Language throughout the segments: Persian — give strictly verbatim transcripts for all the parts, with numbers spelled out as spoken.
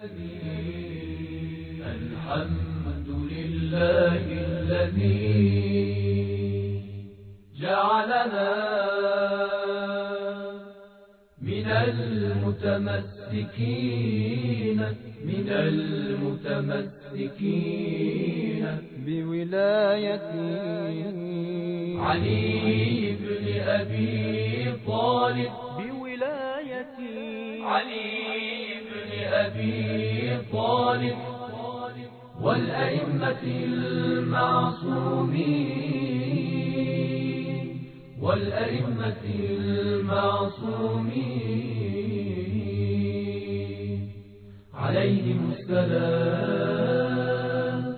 الحمد لله الذي جعلنا من المتمسكين من المتمسكين بولاية علي بن أبي طالب بولاية علي بن أبي طالب والأئمة المعصومين والأئمة المعصومين عليهم السلام.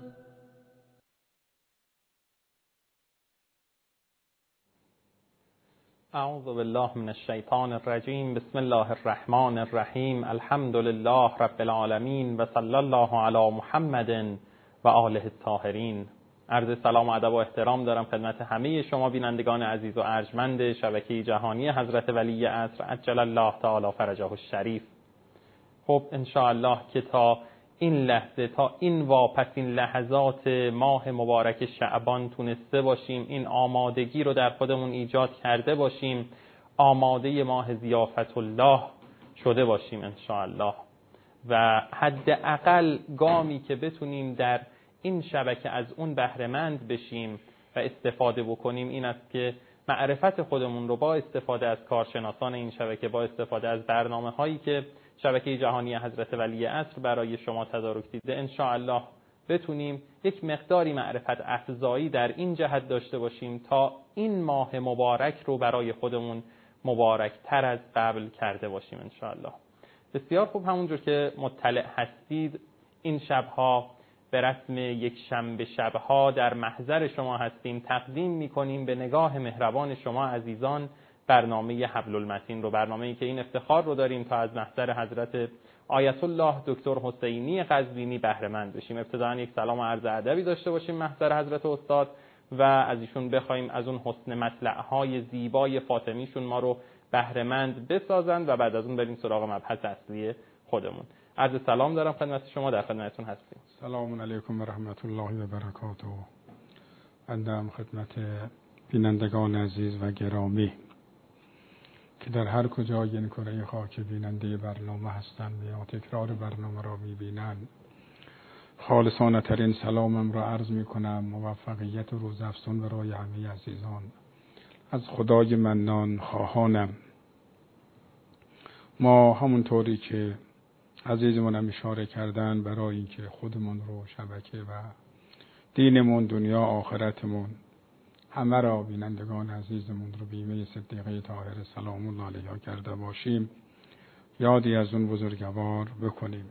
اعوذ بالله من الشیطان الرجیم. بسم الله الرحمن الرحیم. الحمد لله رب العالمین و صلی الله علی محمد و آله الطاهرین. عرض سلام و ادب و احترام دارم خدمت همه شما بینندگان عزیز و ارجمند شبکه جهانی حضرت ولی عصر عجل الله تعالی فرجه الشریف. خب ان شاء الله که تا این لحظه، تا این واپسین لحظات ماه مبارک شعبان تونسته باشیم این آمادگی رو در خودمون ایجاد کرده باشیم، آماده ماه ضیافت الله شده باشیم ان شاء الله. و حداقل گامی که بتونیم در این شبکه از اون بهره‌مند بشیم و استفاده بکنیم این است که معرفت خودمون رو با استفاده از کارشناسان این شبکه، با استفاده از برنامه هایی که شبکه جهانی حضرت ولی عصر برای شما تدارک دیده ان شاء الله بتونیم یک مقداری معرفت افزایی در این جهت داشته باشیم تا این ماه مبارک رو برای خودمون مبارک تر از قبل کرده باشیم ان شاء الله. بسیار خوب، همونجور که مطلع هستید این شبها به رسم یک شنبه شبها در محضر شما هستیم، تقدیم می‌کنیم به نگاه مهربان شما عزیزان برنامه حبل المتین رو، برنامه‌ای که این افتخار رو داریم تا از محضر حضرت آیت الله دکتر حسینی قزوینی بهره مند بشیم. ابتداً یک سلام و عرض ادبی داشته باشیم محضر حضرت استاد و از ایشون بخوایم از اون حسن مطلع‌های زیبای فاطمیشون ما رو بهره مند بسازند و بعد از اون بریم سراغ مبحث اصلی خودمون. عرض سلام دارم خدمت شما، در خدمتتون هستیم. سلام علیکم و رحمت الله و برکاته. بنده خدمت بینندگان عزیز و گرامی که در هر کجای این کره خاک بیننده برنامه هستند یا تکرار برنامه را می‌بینند، خالصانه ترین سلامم را عرض می‌کنم. موفقیت و روزافزون برای همه عزیزان از خدای منان خواهانم. ما همونطوری که عزیزمون هم اشاره کردن برای اینکه خودمون رو، شبکه و دینمون، دنیا آخرتمون، همه را، بینندگان عزیزمون رو بیمه صدیقه طاهره سلام الله علیها کرده باشیم، یادی از اون بزرگوار بکنیم.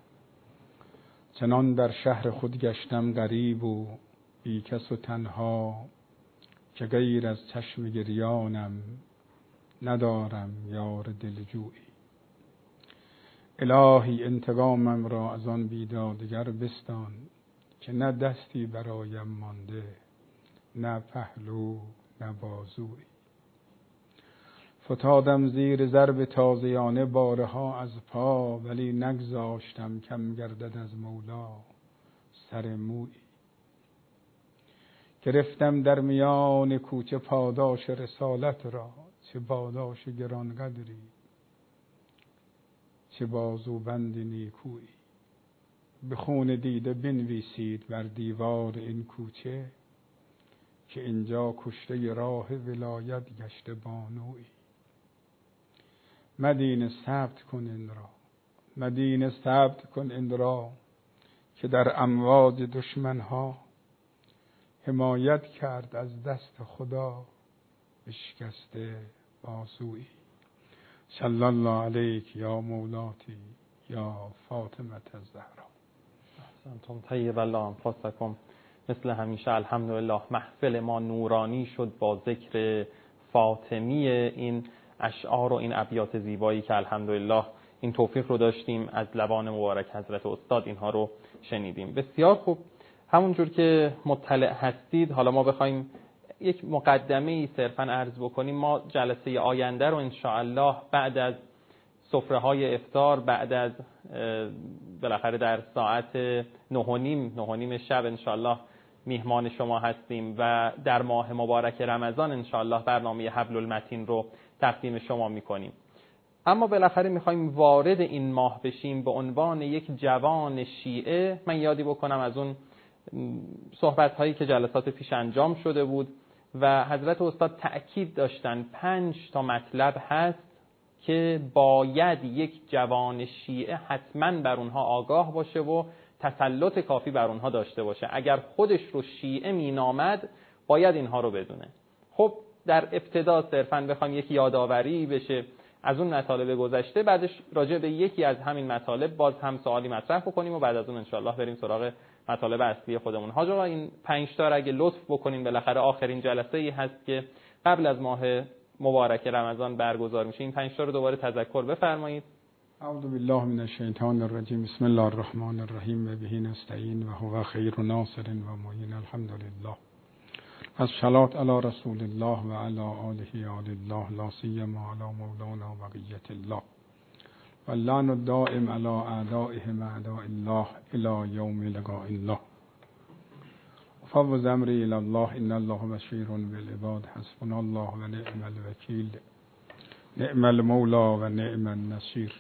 چنان در شهر خود گشتم غریب و بی کس و تنها، که غیر از چشم گریانم ندارم یار دلجویی. الهی انتقامم را از آن بیدادگر بستان، که نه دستی برایم مانده، نه پهلو نه بازویی. فتادم زیر ضرب تازیانه بارها از پا، ولی نگذاشتم کم گردد از مولا سر مویی. گرفتم در میان کوچه پاداش رسالت را، چه پاداش گرانقدری، چه بازوبند نیکویی. به خون دیده بنویسید بر دیوار این کوچه، که اینجا کشته راه ولایت گشته بانویی. مدینه ثبت کن این را، مدینه ثبت کن این را، که در امواج دشمنها حمایت کرد از دست خدا بشکسته بازویی. صلی الله علیک یا مولاتی یا فاطمه الزهرا. احسنتم طیب الله انفاسکم. مثل همیشه الحمدلله محفل ما نورانی شد با ذکر فاطمی این اشعار و این ابیات زیبایی که الحمدلله این توفیق رو داشتیم از لبان مبارک حضرت استاد اینها رو شنیدیم. بسیار خوب، همونجور که مطلع هستید حالا ما بخوایم یک مقدمه‌ای صرفاً عرض بکنیم. ما جلسه آینده رو ان شاء الله بعد از سفره‌های افطار، بعد از بالاخره در ساعت نه و نیم نه و نیم شب انشالله میهمان شما هستیم و در ماه مبارک رمضان انشالله برنامه حبل المتین رو تقدیم شما میکنیم. اما بالاخره میخوایم وارد این ماه بشیم به عنوان یک جوان شیعه. من یادی بکنم از اون صحبت هایی که جلسات پیش انجام شده بود و حضرت استاد تأکید داشتن پنج تا مطلب هست که باید یک جوان شیعه حتما بر اونها آگاه باشه و تسلط کافی بر اونها داشته باشه. اگر خودش رو شیعه مینامد باید اینها رو بدونه. خب در ابتدا صرفاً بخوایم یک یادآوری بشه از اون مطالب گذشته، بعدش راجع به یکی از همین مطالب باز هم سوالی مطرح بکنیم و بعد از اون انشالله بریم سراغ مطالب اصلی خودمون. حاج آقا این پنج تا اگه لطف بکنین، بالاخره آخرین جلسه ای هست که قبل از ماه مبارک رمضان برگزار میشه، این پنج تا رو دوباره تذکر بفرمایید. اعوذ بالله من الشیطان الرجیم. بسم الله الرحمن الرحیم. و به نستعین و هو خیر ناصر و معین. الحمدلله. از صلات علی رسول الله و علی آله آل الله، لا سیما علی مولانا بقیت الله، و اللعن الدائم علی اعدائهم اعداء الله الی یوم لقاء الله. فوض امری الی الله، ان الله بشیر بالعباد، حسبنا الله و نعم الوکیل، نعم المولا و نعم النصیر.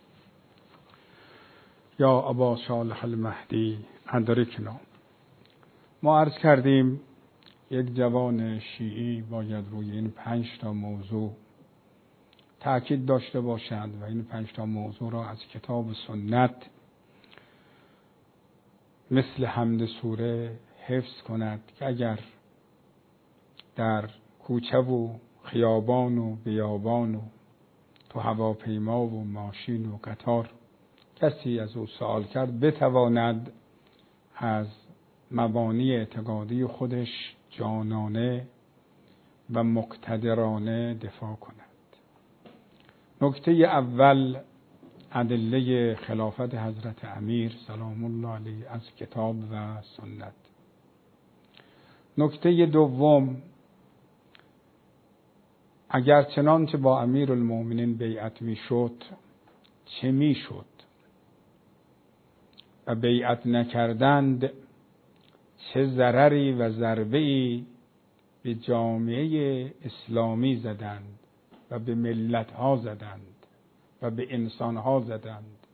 یا ابا صالح المهدی ادرکنا. ما عرض کردیم یک جوان شیعی باید روی این پنج تا موضوع تأکید داشته باشد و این پنج تا موضوع را از کتاب و سنت مثل حمد سوره حفظ کند که اگر در کوچه و خیابان و بیابان و تو هواپیما و ماشین و قطار کسی از او سوال کرد بتواند از مبانی اعتقادی خودش جانانه و مقتدرانه دفاع کند. نکته اول ادله خلافت حضرت امیر سلام الله علیه از کتاب و سنت. نکته دوم، اگر چنانچه با امیر المؤمنین بیعت می شد چه می شد و بیعت نکردند چه ضرری و ضربه‌ای به جامعه اسلامی زدند و به ملت‌ها زدند و به انسان‌ها زدند.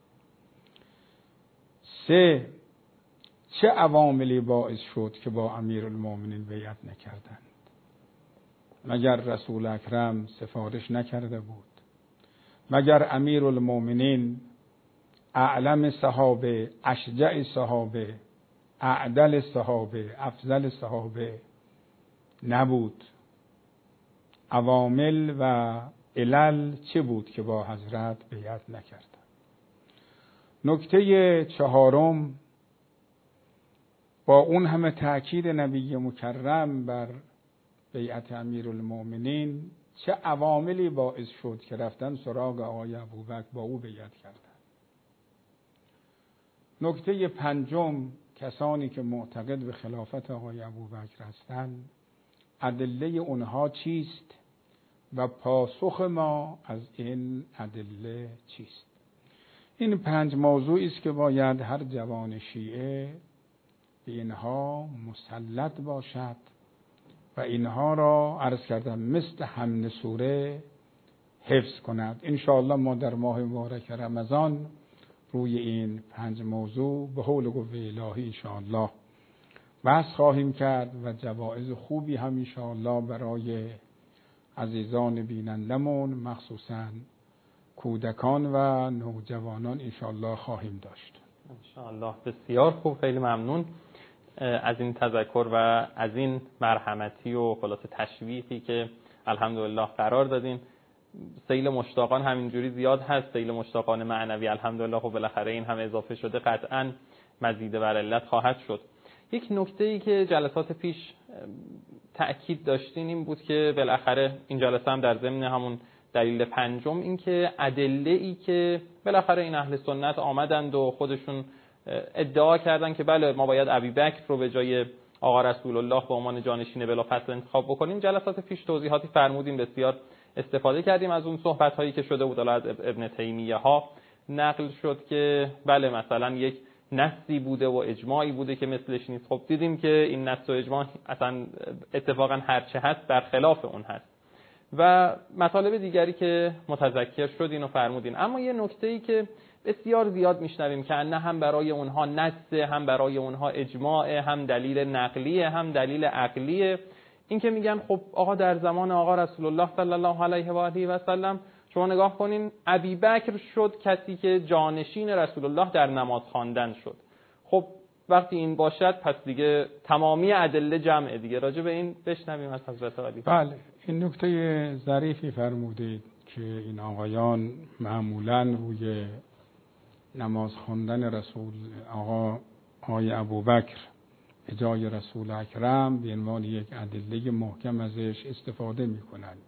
سه، چه عواملی باعث شد که با امیرالمومنین بیعت نکردند؟ مگر رسول اکرم سفارش نکرده بود؟ مگر امیرالمومنین اعلم صحابه، اشجع صحابه، اعدل صحابه، افضل صحابه نبود؟ عوامل و علل چه بود که با حضرت بیعت نکردند؟ نکته چهارم، با اون همه تأکید نبی مکرم بر بیعت امیرالمومنین چه عواملی باعث شد که رفتن سراغ آقای ابوبکر با او بیعت کردند؟ نکته پنجم، کسانی که معتقد به خلافت آقای ابوبکر هستند ادله اونها چیست و پاسخ ما از این ادله چیست؟ این پنج موضوعی است که باید هر جوان شیعه به اینها مسلط باشد و اینها را عرض کردم مثل حمد سوره حفظ کند. انشاءالله ما در ماه مبارک رمضان روی این پنج موضوع به حول و قوه الهی انشاءالله بحث خواهیم کرد و جوایز خوبی هم انشاءالله برای عزیزان بینندمون مخصوصاً کودکان و نوجوانان انشاءالله خواهیم داشت. انشاءالله. بسیار خوب، خیلی ممنون از این تذکر و از این مرحمتی و خلاصه تشویقی که الحمدلله قرار دادین. سیل مشتاقان همینجوری زیاد هست، سیل مشتاقان معنوی الحمدلله خب بالاخره این هم اضافه شده قطعاً مزید بر علت خواهد شد. یک نکته‌ای که جلسات پیش تأکید داشتین این بود که بالاخره این جلسه هم در ضمن همون دلیل پنجم این که ادله‌ای که بالاخره این اهل سنت آمدند و خودشون ادعا کردن که بله ما باید ابوبکر رو به جای آقا رسول الله به عنوان جانشین بلافاصله انتخاب بکنیم. جلسات پیش توضیحاتی فرمودیم، بسیار استفاده کردیم از اون صحبت‌هایی که شده بود از ابن تیمیه ها نقل شد که بله مثلا یک نصی بوده و اجماعی بوده که مثلش نیست. خب دیدیم که این نص و اجماع اصلا اتفاقا هرچه هست در خلاف اون هست. و مطالب دیگری که متذکر شدین و فرمودین. اما یه نکته‌ای که بسیار زیاد میشنویم که نه هم برای اونها نص، هم برای اونها اجماع، هم دلیل نقلیه، هم دلیل عقلیه. این که میگن خب آقا در زمان آقا رسول الله صلی الله علیه و آله و سلم شما نگاه کنین ابوبکر شد کسی که جانشین رسول الله در نماز خواندن شد. خب وقتی این باشد پس دیگه تمامی ادله جمعه دیگه. راجع به این بشنویم از حضرت علی. بله، این نکته ظریفی فرمودید که این آقایان معمولاً روی نماز خواندن رسول آقا آقای ابوبکر به جای رسول اکرم به عنوان یک ادله محکم ازش استفاده می کنند.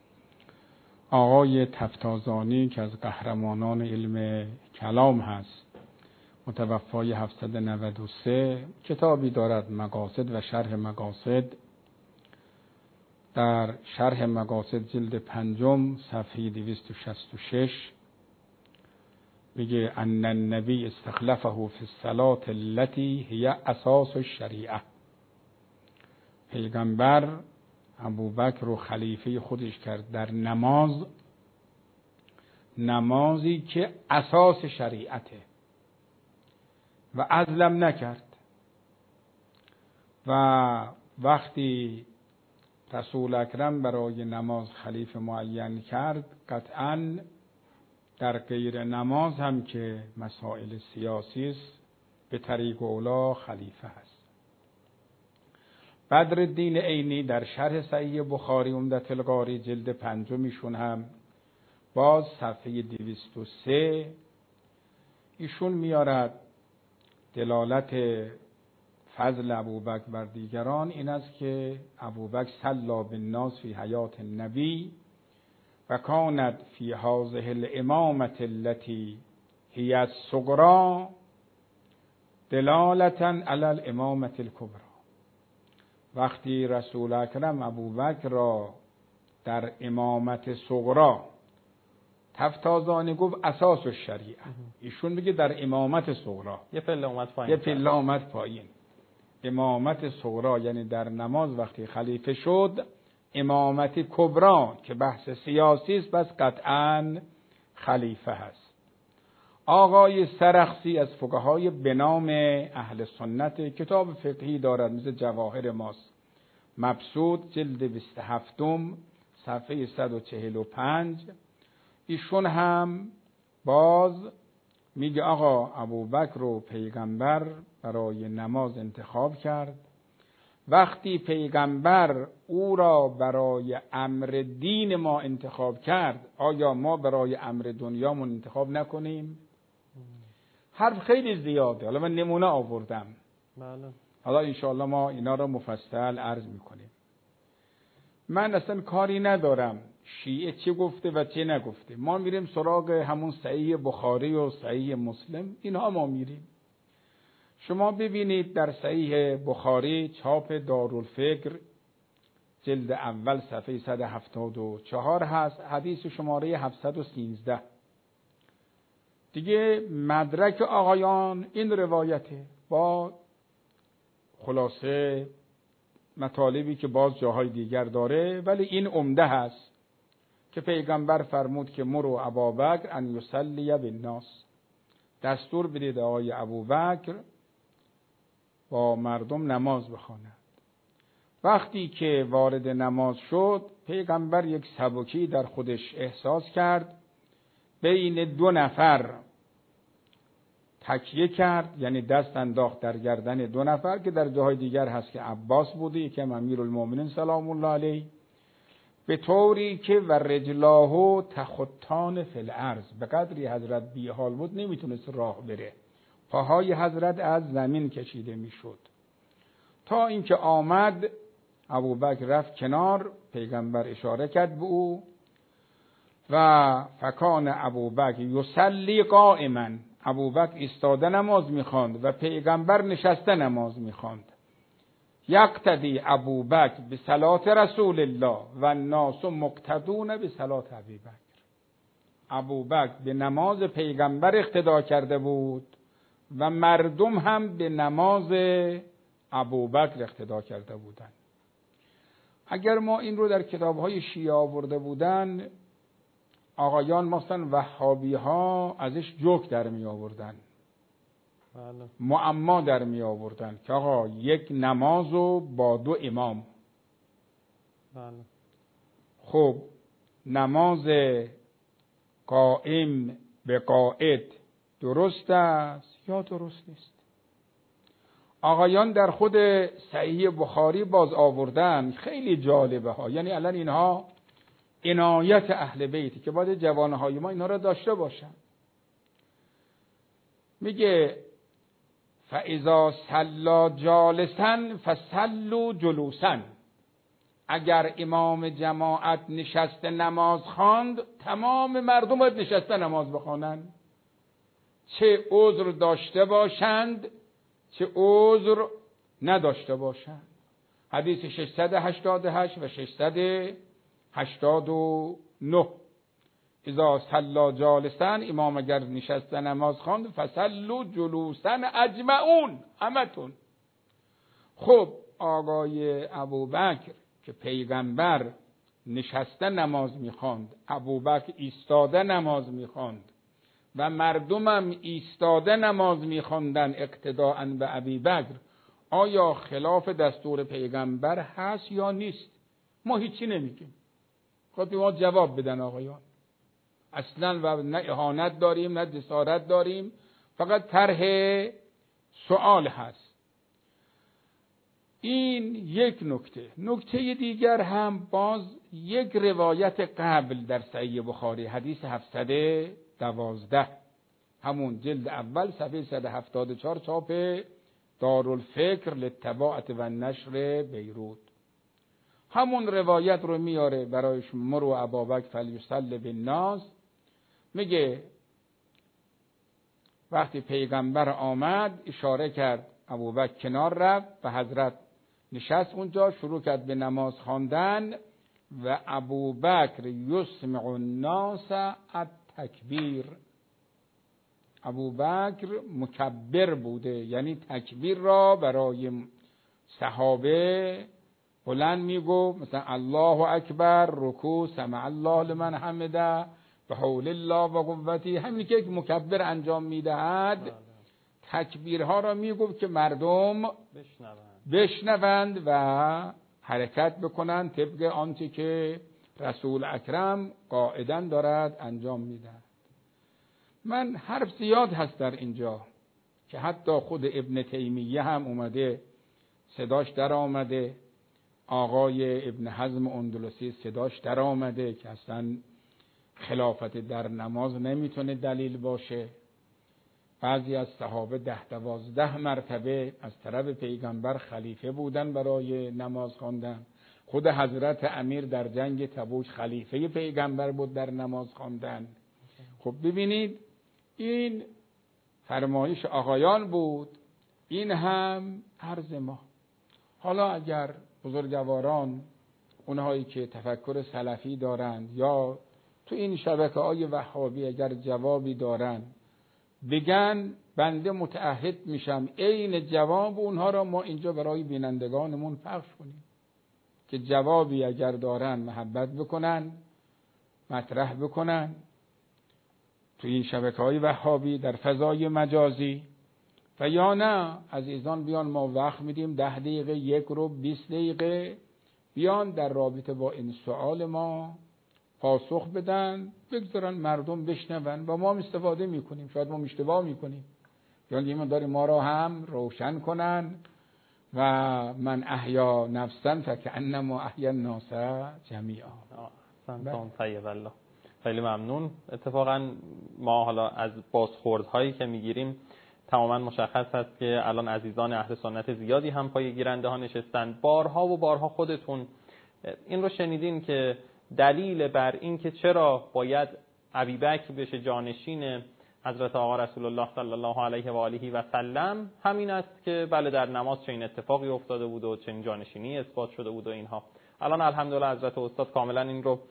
آقای تفتازانی که از قهرمانان علم کلام هست، متوفای هفتصد و نود و سه، کتابی دارد مقاصد و شرح مقاصد. در شرح مقاصد جلد پنجم صفحه دویست و شصت و شش میگه ان النبی استخلفه فی الصلاة التي هي اساس الشریعه. پیغمبر ابوبکر رو خلیفه خودش کرد در نماز، نمازی که اساس شریعته، و عزلم نکرد. و وقتی رسول اکرم برای نماز خلیفه معین کرد، قطعاً در غیر نماز هم که مسائل سیاسی است به طریق اولا خلیفه هست. بدرالدین عینی در شرح صحیح بخاری عمدة القاری جلد پنجمیشون هم باز صفحه دویست و سه ایشون میارد دلالت فضل ابوبکر بر دیگران این است که ابوبکر صلی بالناس فی حیات النبی و کانت فی هذه الامامة التي هی الصغری دلالة علی الامامة الکبری. وقتی رسول اکرم ابوبکر را در امامت صغری، تفتازانی گفت اساس الشریعه، ایشون میگه در امامت صغری، یه پله اومد پایین، یه پله اومد پایین. امامت صغری یعنی در نماز وقتی خلیفه شد، امامت کبری که بحث سیاسی است بس قطعاً خلیفه هست. آقای سرخسی از فقهای به نام اهل سنت کتاب فقهی دارد مثل جواهر ماست، مبسوط جلد بیست و هفت صفحه صد و چهل و پنج. ایشون هم باز میگه آقا ابوبکر رو پیغمبر برای نماز انتخاب کرد. وقتی پیغمبر او را برای امر دین ما انتخاب کرد، آیا ما برای امر دنیامون انتخاب نکنیم؟ حرف خیلی زیاده، حالا من نمونه آوردم. بله. حالا انشاءالله ما اینا را مفصل عرض میکنیم. من اصلا کاری ندارم شیعه چه گفته و چه نگفته، ما میریم سراغ همون صحیح بخاری و صحیح مسلم، اینها ما میریم. شما ببینید در صحیح بخاری چاپ دارالفکر جلد اول صفحه صد و هفتاد و چهار هست، حدیث شماره هفتصد و سیزده. دیگه مدرک آقایان این روایته با خلاصه مطالبی که باز جاهای دیگر داره، ولی این عمده هست که پیغمبر فرمود که مرو ابابکر ان یصلی بالناس، دستور بدید آقای ابوبکر با مردم نماز بخواند. وقتی که وارد نماز شد، پیغمبر یک سبکی در خودش احساس کرد، بین دو نفر تکیه کرد، یعنی دست انداخت در گردن دو نفر که در جاهای دیگر هست که عباس بوده، یکی امیرالمومنین سلام الله علیه، به طوری که و رجلاه تخطان فی الارض، به قدری حضرت بی حال بود نمیتونست راه بره، پاهای حضرت از زمین کشیده میشد. تا اینکه آمد ابوبکر رفت کنار، پیغمبر اشاره کرد به او و فکان ابوبکر یصلی قائما، ابوبکر ایستاده نماز میخواند و پیغمبر نشسته نماز میخواند. یقتدی ابوبکر به صلات رسول الله و الناس مقتدون به صلات ابوبکر. ابوبکر به نماز پیغمبر اقتدا کرده بود و مردم هم به نماز ابوبکر اقتدا کرده بودند. اگر ما این رو در کتاب‌های شیعه آورده بودن، آقایان مثلا وهابی ها ازش جوک در می آوردن، بله. معما در می آوردن که آقا یک نمازو با دو امام. بله. خب نماز قائم به قاعد درست است یا درست نیست؟ آقایان در خود صحیح بخاری باز آوردن، خیلی جالبه ها. یعنی الان اینها عنایت اهل بیتی که باید جوانهای ما اینها را داشته باشن. میگه فاذا صلی جالسا فصلوا جلوسا، اگر امام جماعت نشسته نماز خواند، تمام مردم باید نشسته نماز بخوانند، چه عذر داشته باشند چه عذر نداشته باشند. حدیث ششصد و هشتاد و هشت و ششصد و هشتاد و نه. اذا صلی جالسا، امام اگر نشسته نماز خواند، فصلوا جلوسا اجمعون، همتون. خب آقای ابوبکر که پیغمبر نشسته نماز میخواند، ابوبکر ایستاده نماز میخواند و مردمم ایستاده نماز میخواندن اقتداء به ابوبکر، آیا خلاف دستور پیغمبر هست یا نیست؟ ما هیچی نمیگیم. خب ما جواب بدن آقایان. اصلا و نه اهانت داریم نه جسارت داریم، فقط طرح سوال هست. این یک نکته. نکته دیگر هم باز یک روایت قبل در صحیح بخاری، حدیث هفتصد و دوازده، همون جلد اول صفحه صد و هفتاد و چهار، چاپ دارالفکر للطباعت و نشر بیروت. همون روایت رو میاره برایش، مرو ابابکر فلیصلی بالناس. میگه وقتی پیغمبر آمد اشاره کرد، ابوبکر کنار رفت و حضرت نشست اونجا، شروع کرد به نماز خواندن و ابوبکر یسمع الناس التکبیر. ابوبکر مکبر بوده، یعنی تکبیر را برای صحابه بلند میگو، مثلا الله اکبر، رکوع، سمع الله لمن حمده، به حول الله و قوتی. همین که یک مکبر انجام میدهد تکبیرها را میگو که مردم بشنوند بشنوند و حرکت بکنند طبق آنچه که رسول اکرم قاعداً دارد انجام میدهد. من حرف زیاد هست در اینجا که حتی خود ابن تیمیه هم اومده صداش در آمده، آقای ابن حزم اندلسی صداش در آمده که اصلا خلافت در نماز نمیتونه دلیل باشه. بعضی از صحابه ده دوازده مرتبه از طرف پیغمبر خلیفه بودن برای نماز خواندن. خود حضرت امیر در جنگ تبوک خلیفه پیغمبر بود در نماز خواندن. خب ببینید این فرمایش آقایان بود، این هم عرض ما. حالا اگر بزرگواران، اونهایی که تفکر سلفی دارند یا تو این شبکه‌های وهابی اگر جوابی دارند بگن، بنده متعهد میشم عین جواب اونها را ما اینجا برای بینندگانمون پخش کنیم که جوابی اگر دارن محبت بکنن، مطرح بکنن تو این شبکه‌های وهابی در فضای مجازی، و یا نه عزیزان بیان ما وقت میدیم ده دقیقه، یک رو بیست دقیقه بیان در رابطه با این سوال ما پاسخ بدن، بگذارن مردم بشنون و ما هم استفاده میکنیم. شاید ما اشتباه میکنیم، یعنی ایمان داریم ما را هم روشن کنن و من احیا نفسا فکأنما احیا الناس جمیعا. سلام طیب الله. خیلی ممنون. اتفاقا ما حالا از بازخوردهایی که میگیریم تماما مشخص است که الان عزیزان اهل سنت زیادی هم پای گیرنده ها نشستن. بارها و بارها خودتون این رو شنیدین که دلیل بر این که چرا باید ابوبکر بشه جانشین حضرت آقا رسول الله صلی الله علیه و آله و سلم همین است که بله در نماز چنین اتفاقی افتاده بود و چنین جانشینی اثبات شده بود و اینها. الان الحمدلله حضرت استاد کاملا این رو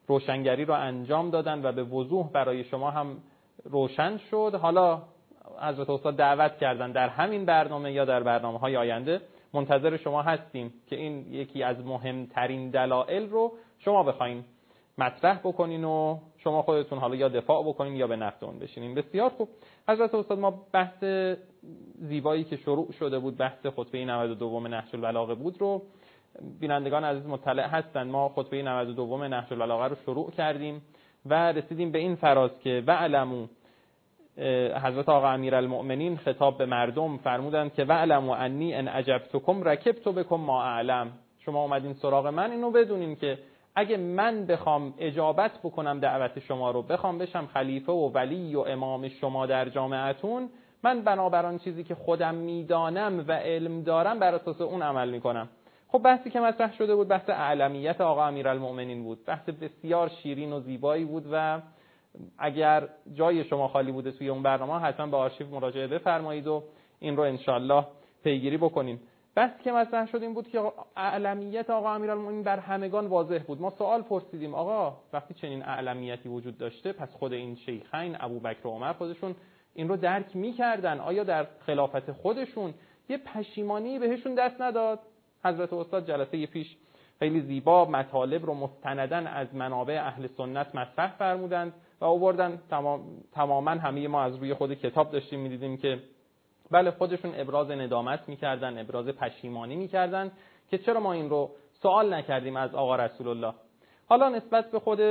روشنگری رو انجام دادن و به وضوح برای شما هم روشن شد. حالا حضرت استاد دعوت کردن در همین برنامه یا در برنامه‌های آینده منتظر شما هستیم که این یکی از مهمترین دلایل رو شما بخواین مطرح بکنین و شما خودتون حالا یا دفاع بکنین یا به نقد اون بشینین. بسیار خوب حضرت استاد، ما بحث زیبایی که شروع شده بود، بحث خطبه نود و دو نهج البلاغه بود رو بینندگان عزیز مطلع هستند. ما خطبه نود و دو نهج البلاغه رو شروع کردیم و رسیدیم به این فراز که وعلموا، حضرت آقا امیرالمؤمنین خطاب به مردم فرمودند که وعلموا انی ان اجبتکم رکبت بکم ما اعلم، شما اومدین سراغ من، اینو بدونین که اگه من بخوام اجابت بکنم دعوت شما رو، بخوام بشم خلیفه و ولی و امام شما در جامعتون، من بنابر آن چیزی که خودم میدانم و علم دارم بر اساس اون عمل میکنم. خب بحثی که مطرح شده بود بحث اعلمیت آقا امیرالمؤمنین بود. بحث بسیار شیرین و زیبایی بود و اگر جای شما خالی بوده توی اون برنامه حتما به آرشیو مراجعه بفرمایید و این رو انشالله پیگیری بکنیم. بحثی که مطرح شد این بود که اعلمیت آقا امیرالمؤمنین بر همگان واضح بود. ما سوال پرسیدیم آقا وقتی چنین اعلمیتی وجود داشته پس خود این شیخین ابوبکر و عمر خودشون این رو درک می‌کردن، آیا در خلافت خودشون یه پشیمانی بهشون دست نداد؟ حضرت استاد جلسه پیش خیلی زیبا مطالب رو مستندن از منابع اهل سنت مطرح فرمودند و آوردن. تمام تماما همه ما از روی خود کتاب داشتیم می‌دیدیم که بله خودشون ابراز ندامت می‌کردن، ابراز پشیمانی می‌کردن که چرا ما این رو سوال نکردیم از آقا رسول الله. حالا نسبت به خود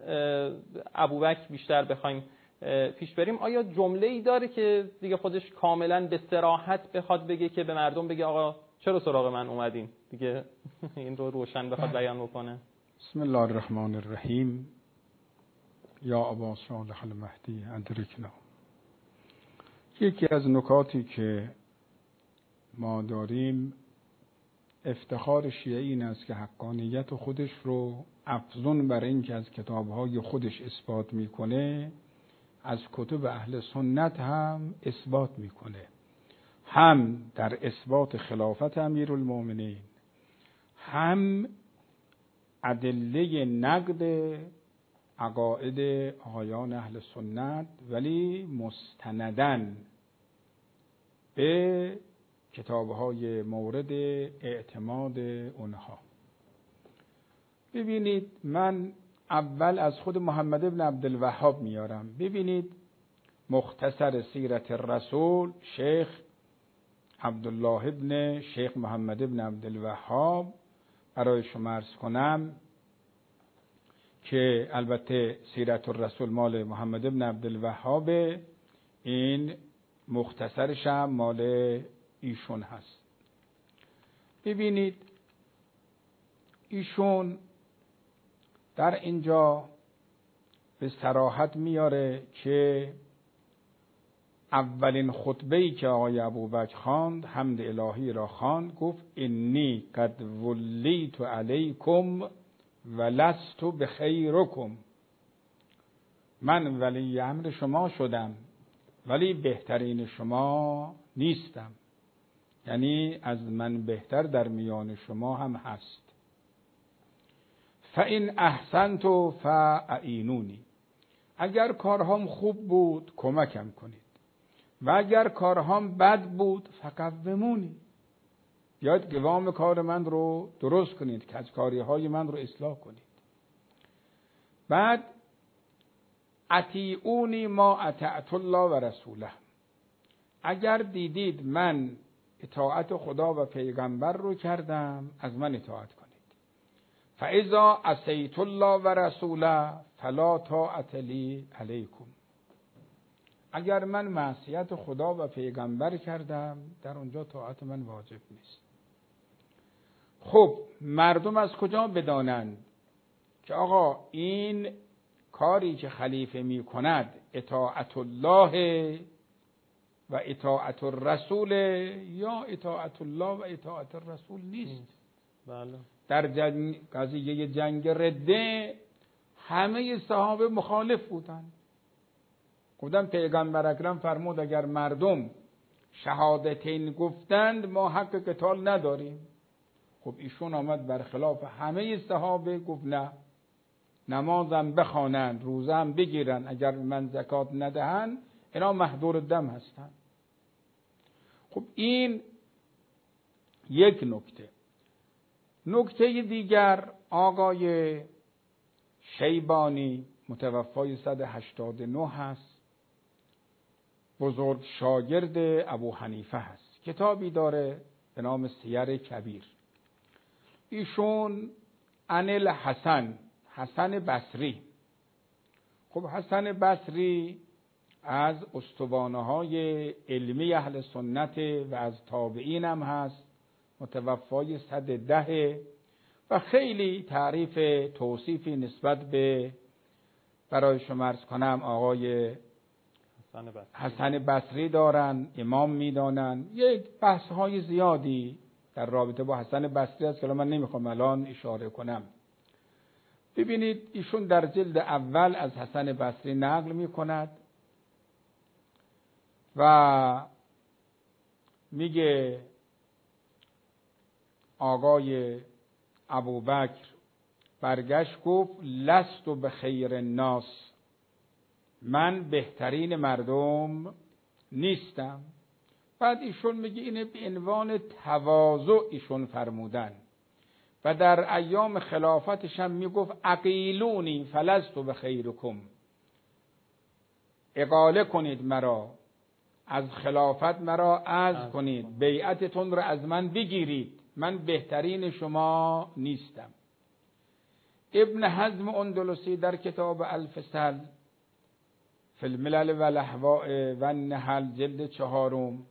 ابوبکر بیشتر بخوایم پیش بریم، آیا جمله‌ای داره که دیگه خودش کاملا به صراحت بخواد بگه که به مردم بگه آقا چرا سراغ من اومدین؟ دیگه این رو روشن بخواد بیان بکنه. بسم الله الرحمن الرحیم. یا ابا صالح المهدی ادرکنا. یکی از نکاتی که ما داریم افتخار شیعه این است که حقانیت خودش رو افزون بر این که از کتاب‌های خودش اثبات میکنه از کتب اهل سنت هم اثبات میکنه، هم در اثبات خلافت امیرالمؤمنین، هم ادله نقد عقاید آقایان اهل سنت، ولی مستندن به کتاب‌های مورد اعتماد اونها. ببینید من اول از خود محمد ابن عبدالوهاب میارم. ببینید مختصر سیرت الرسول شیخ عبدالله ابن شیخ محمد ابن عبدالوهاب برای شما عرض کنم که البته سیرت الرسول مال محمد ابن عبدالوهاب، این مختصرش هم مال ایشون هست. ببینید ایشون در اینجا به صراحت میاره که اولین خطبه‌ای که آقای ابوبکر خواند، حمد الهی را خواند، گفت انی قد ولیت علیکم ولست بخیرکم، من ولی امر شما شدم ولی بهترین شما نیستم، یعنی از من بهتر در میان شما هم هست. فَإِنْ أَحْسَنْتُ فَأَعِینُونِی، اگر کارهام خوب بود کمکم کنید و اگر کارهام بد بود فقومونی، بیاید قوام کار من رو درست کنید، که از کاریهای من رو اصلاح کنید. بعد اطیعونی ما اطعت الله و رسوله، اگر دیدید من اطاعت خدا و پیغمبر رو کردم از من اطاعت کنید. فاذا عصیت الله و رسوله فلا طاعت لی علیکم، اگر من معصیت خدا و پیغمبر کردم در اونجا طاعت من واجب نیست. خب مردم از کجا بدانند که آقا این کاری که خلیفه می کند اطاعت الله و اطاعت الرسول یا اطاعت الله و اطاعت الرسول نیست؟ بله. در جنگ قضیه جنگ رده همه صحابه مخالف بودند. خودم پیغمبر اکرم فرمود اگر مردم شهادتین گفتند ما حق قتال نداریم. خب ایشون آمد برخلاف همه صحابه گفت نه، نمازم بخوانند، روزه هم بگیرن، اگر من زکات ندهن اینا محضور دم هستن. خب این یک نکته. نکته دیگر، آقای شیبانی متوفای صد و هشتاد و نه هست، بزرگ شاگرد ابو حنیفه هست، کتابی داره به نام سیر کبیر. ایشون عن الحسن، حسن بصری. خب حسن بصری از استوانه های علمی اهل سنت و از تابعین هم هست، متوفای صد و ده و خیلی تعریف توصیفی نسبت به برای شما عرض کنم آقای حسن بصری دارن، امام میدانن. یک بحث های زیادی در رابطه با حسن بصری است که من نمیخوام الان اشاره کنم. ببینید ایشون در جلد اول از حسن بصری نقل میکند و میگه آقای ابوبکر برگشت گفت لست به خیر الناس، من بهترین مردم نیستم. بعد ایشون میگه اینه به عنوان تواضع ایشون فرمودن و در ایام خلافتش هم میگفت اقیلونی فلست به خیرکم، اقاله کنید مرا، از خلافت مرا عزل کنید، بیعتتون رو از من بگیرید، من بهترین شما نیستم. ابن حزم اندلسی در کتاب الفصل فی الملل و الاهواء و النحل جلد چهارم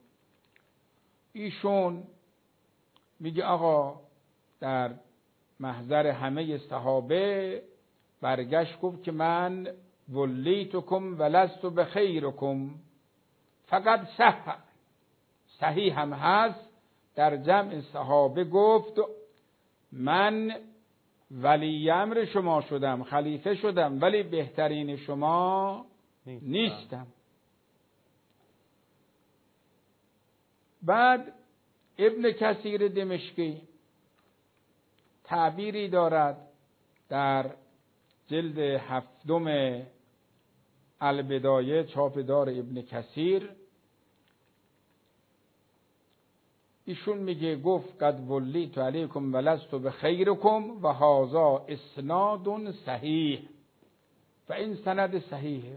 ایشون میگه آقا در محضر همه صحابه برگشت گفت که من ولیتکم ولست بخیرکم، فقط صح، صحیح هم هست در جمع صحابه گفت من ولی امر شما شدم، خلیفه شدم، ولی بهترین شما نیستم, نیستم. بعد ابن کثیر دمشقی تعبیری دارد در جلد هفتم البدایه چاپدار ابن کثیر، ایشون میگه گفت قد ولیت علیکم ولست بخیرکم و هذا اسناد صحیح، و این سند صحیحه.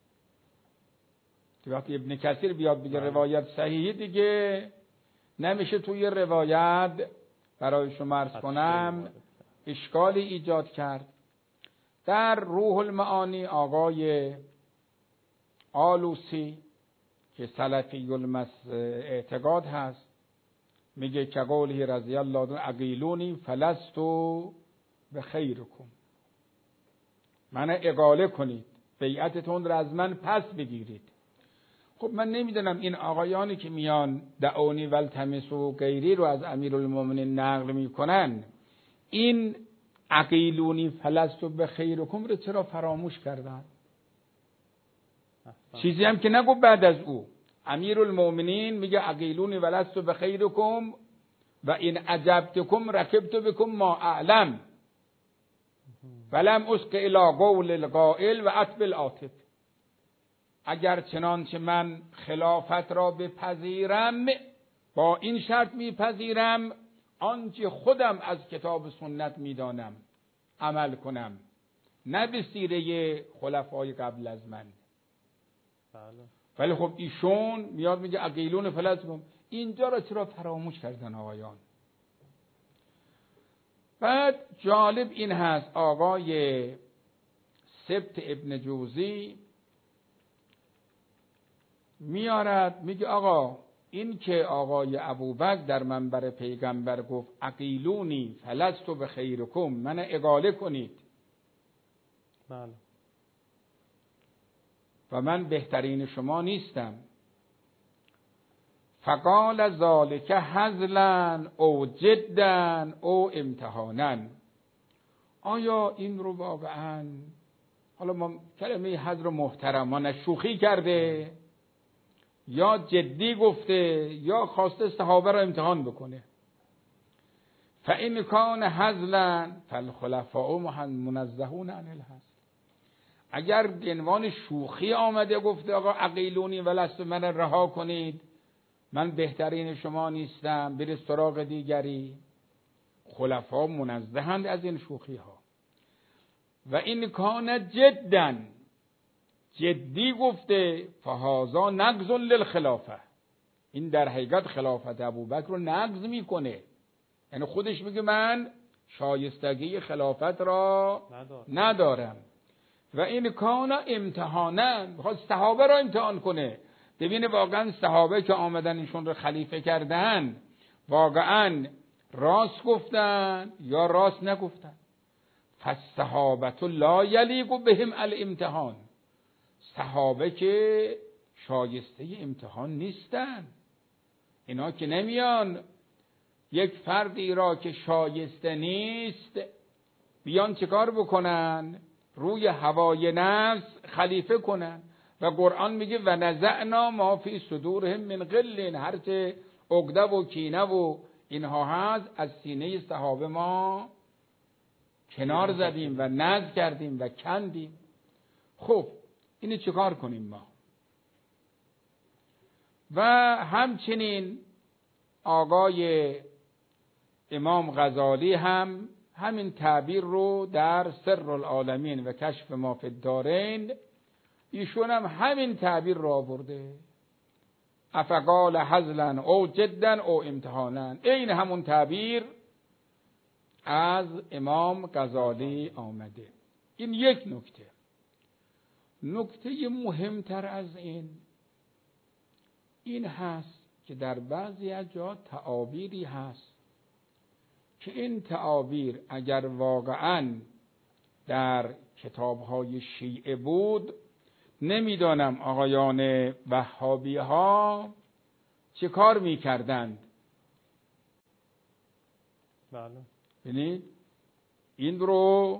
وقتی ابن کثیر بیاد بگه روایت صحیحه دیگه نمیشه توی روایت برای شما عرض کنم اشکالی ایجاد کرد. در روح المعانی آقای آلوسی که سلفی الاعتقاد هست میگه که قوله رضی الله عنه اقیلونی فلستو بخیرکم، من اقاله کنید، بیعتتون را از من پس بگیرید. خب من نمیدونم این آقایانی که میان دعونی والتمس و غیری رو از امیرالمومنین نقل میکنن این اقیلونی فلستو بخیرکم رو چرا فراموش کردن؟ چیزی هم که نگو بعد از او امیرالمومنین میگه اقیلونی ولستو بخیرکم و این عجبتکم رکبت بکم ما اعلم ولم اسق الی قول القائل و اتب العاطف. اگر چنانچه من خلافت را بپذیرم با این شرط میپذیرم آنچه خودم از کتاب سنت میدانم عمل کنم، نه به سیره خلفای قبل از من. ولی خب ایشون میاد میگه اقیلون فلسفه، اینجا را چرا فراموش کردن آقایان؟ بعد جالب این هست آقای سبت ابن جوزی میارد میگه آقا این که آقای ابوبکر در منبر پیغمبر گفت اقیلونی فلستو بخیرکم، من اقاله کنید بله و من بهترین شما نیستم، فقال ذالک هزلا او جدا او امتحانا. آیا این رو واقعا، حالا ما کلمه هزل محترمانه شوخی کرده یا جدی گفته یا خواسته صحابه را امتحان بکنه؟ فإن کان هزلا فالخلفاء منزهون عن الهزل. اگر به عنوان شوخی آمده گفته آقا عقیلونی ولست من رها کنید، من بهترین شما نیستم، برید سراغ دیگری، خلفا منزهند از این شوخی ها. و این کان جدا، جدی گفته، فهذا نقض للخلافه، این در حقیقت خلافت ابوبکر رو نقض میکنه. یعنی خودش میگه من شایستگی خلافت را ندارم, ندارم. و این کان امتحانا، میخواد صحابه را امتحان کنه، ببینه واقعا صحابه که آمدن ایشون رو خلیفه کردن واقعا راست گفتن یا راست نگفتن. فالصحابه لا یلیق بهم الامتحان، صحابه که شایسته امتحان نیستن. اینا که نمیان یک فردی را که شایسته نیست بیان چیکار بکنن؟ روی هوای نفس خلیفه کنن. و قرآن میگه و نزعنا ما فی صدورهم من غل، هرچه عقده و کینه و اینها هست از سینه صحابه ما کنار زدیم و نزع کردیم و کندیم. خب اینو چیکار کنیم ما؟ و همچنین آقای امام غزالی هم همین تعبیر رو در سر العالمین و کشف ما فی الدارین ایشون هم همین تعبیر رو آورده، افقال هزلا او جدا او امتحانا. این همون تعبیر از امام غزالی آمده. این یک نکته. نکته مهمتر از این این هست که در بعضی از جا تعابیری هست که این تعابیر اگر واقعاً در کتاب‌های شیعه بود، نمیدانم آقایان وهابی ها چه کار میکردند. بله. ببینید این رو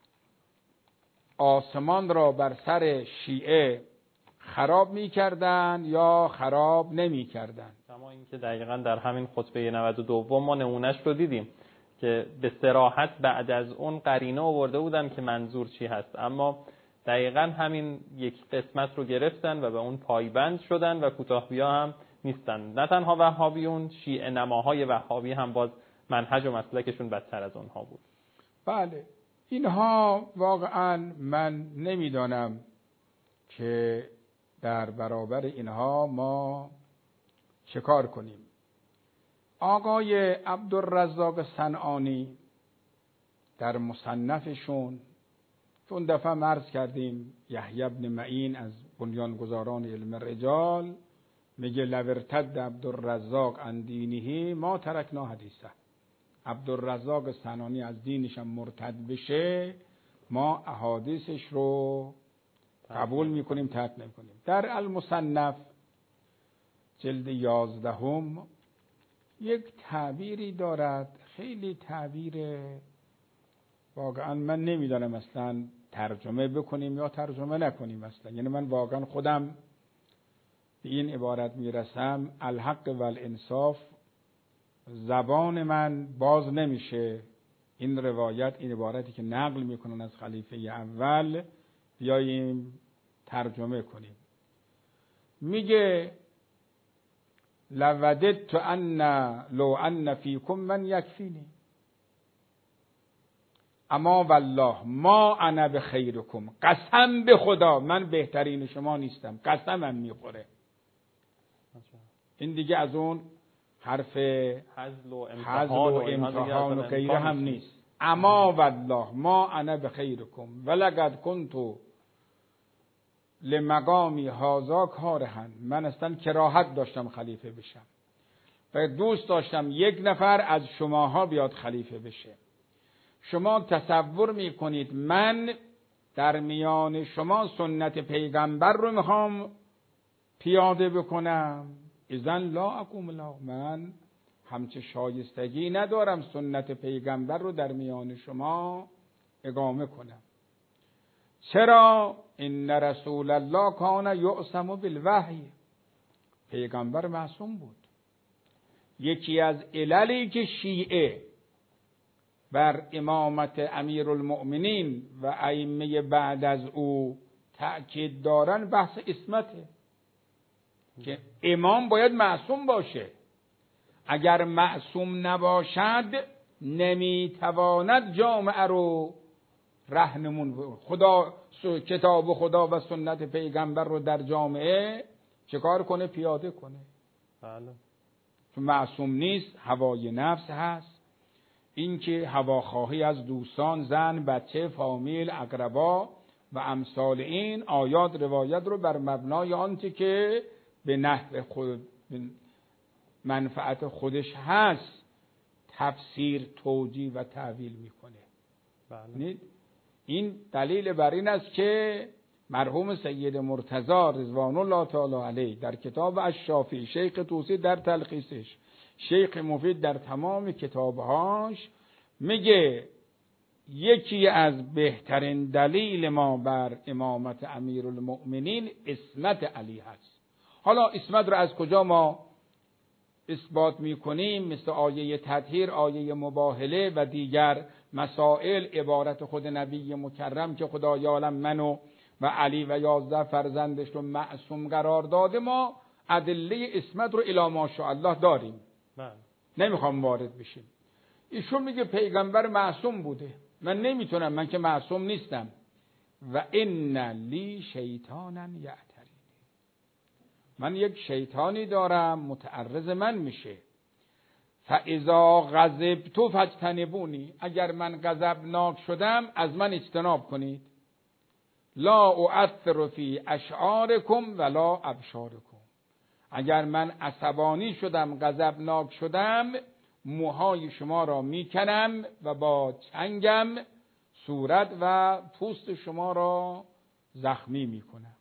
آسمان را بر سر شیعه خراب میکردن یا خراب نمیکردن. اما اینکه دقیقاً در همین خطبه نود و دو ما نمونهش رو دیدیم که به صراحت بعد از اون قرینه آورده بودن که منظور چی هست، اما دقیقاً همین یک قسمت رو گرفتن و به اون پایبند شدن و کوتاه‌بیا هم نیستن. نه تنها وهابیون، شیعه نماهای وهابی هم باز منهج و مسلکشون بدتر از اونها بود. بله، اینها واقعاً من نمیدانم که در برابر اینها ما چه کار کنیم. آقای عبدالرزاق صنعانی در مصنفشون چون دفعه عرض کردیم یحیی بن معین از بنیانگذاران علم رجال میگه لو ارتد عبدالرزاق عن دینه ما ترکنا حدیثه. عبدالرزاق صنعانی از دینش هم مرتد بشه ما احادیثش رو قبول میکنیم، ترک نمیکنیم. در المصنف جلد یازدهم یک تعبیری دارد، خیلی تعبیر واقعا من نمیدانم اصلا ترجمه بکنیم یا ترجمه نکنیم اصلا. یعنی من واقعا خودم به این عبارت میرسم الحق و الانصاف، زبان من باز نمیشه این روایت، این عبارتی که نقل میکنن از خلیفه اول بیاییم ترجمه کنیم. میگه لوددت ان لو ان فیکم من یکفینی اما والله ما انا بخیرکم، قسم به خدا من بهترین شما نیستم، قسمم میخوره. این دیگه از اون حرف حزل و امتحان و, امتحان و غیره هم نیست. اما والله ما انا بخیرکم ولقد کنت لمقامی هذا کارهن، من اصلا کراهت داشتم خلیفه بشم و دوست داشتم یک نفر از شماها بیاد خلیفه بشه. شما تصور میکنید من در میان شما سنت پیغمبر رو میخوام پیاده بکنم؟ اذن لا اقوم له، من همچه شایستگی ندارم سنت پیغمبر رو در میان شما اقامه کنم. چرا؟ ان رسول الله کان یعصم بالوحی، پیغمبر معصوم بود. یکی از عللی که شیعه بر امامت امیرالمؤمنین و ائمه بعد از او تأکید دارن بحث عصمته که امام باید معصوم باشه. اگر معصوم نباشد نمیتواند جامعه رو رهنمون خدا کتاب خدا و سنت پیغمبر رو در جامعه چه کار کنه؟ پیاده کنه. بله. چون معصوم نیست، هوای نفس هست، این که هواخواهی از دوستان، زن، بچه، فامیل، اقربا و امثال این آیات روایت رو بر مبنای آنچه که به نحو خود منفعت خودش هست تفسیر، توجیه و تعویل میکنه. بله. این دلیل بر این است که مرحوم سید مرتضی رضوان الله تعالی علیه در کتاب الشافعی، شیخ طوسی در تلخیصش، شیخ مفید در تمام کتابهاش میگه یکی از بهترین دلیل ما بر امامت امیرالمؤمنین عصمت علی هست. حالا عصمت رو از کجا ما اثبات میکنیم؟ مثل آیه تطهیر، آیه مباهله و دیگر مسائل، عبارت خود نبی مکرم که خدای عالم منو و علی و یازده فرزندش رو معصوم قرار داده، ما ادله عصمت رو الی ماشاءالله داریم. بله. نمیخوام وارد بشیم. ایشون میگه پیغمبر معصوم بوده، من نمیتونم، من که معصوم نیستم. و ان لی شیطانا یعتری، من یک شیطانی دارم متعرض من میشه. فاذا غضبت فاجتنبونی، اگر من غضبناک شدم از من اجتناب کنید. لا اؤثر فی اشعارکم ولا ابشارکم، اگر من عصبانی شدم، غضبناک شدم، موهای شما را میکنم و با چنگم صورت و پوست شما را زخمی میکنم.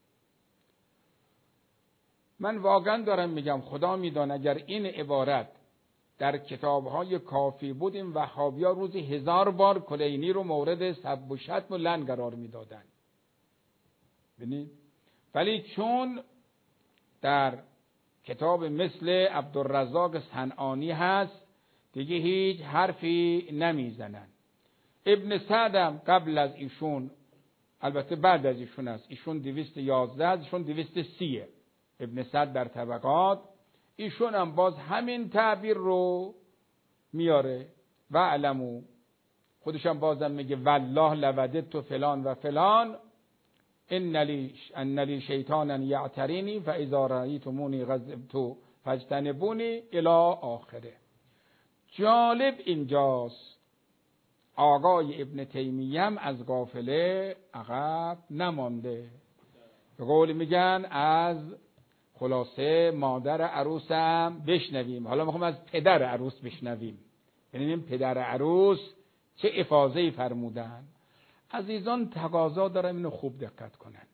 من واقعا دارم میگم خدا میدونه اگر این عبارت در کتابهای کافی بود این وهابیا روزی هزار بار کلینی رو مورد سب و شتم و لعن قرار میدادن. ببینید، ولی چون در کتاب مثل عبدالرزاق صنعانی هست دیگه هیچ حرفی نمیزنن. ابن سعدم قبل از ایشون، البته بعد از ایشون است، ایشون دویست و یازده، ایشون دویست و سی. ابن سعد در طبقات، ایشون هم باز همین تعبیر رو میاره. و علمو، خودش هم بازم میگه والله لوددت فلان و فلان ان لی ان لی شیطانا یعترینی فاذا رأیتمونی غضبت فاجتنبونی الی آخره. جالب اینجاست آقای ابن تیمیه هم از قافله عقب نمانده. به قول میگن از خلاصه مادر عروسم بشنویم. حالا میخوام از پدر عروس بشنویم، ببینیم پدر عروس چه افاضه‌ای فرمودن. عزیزان تقاضا دارم اینو خوب دقت کنن.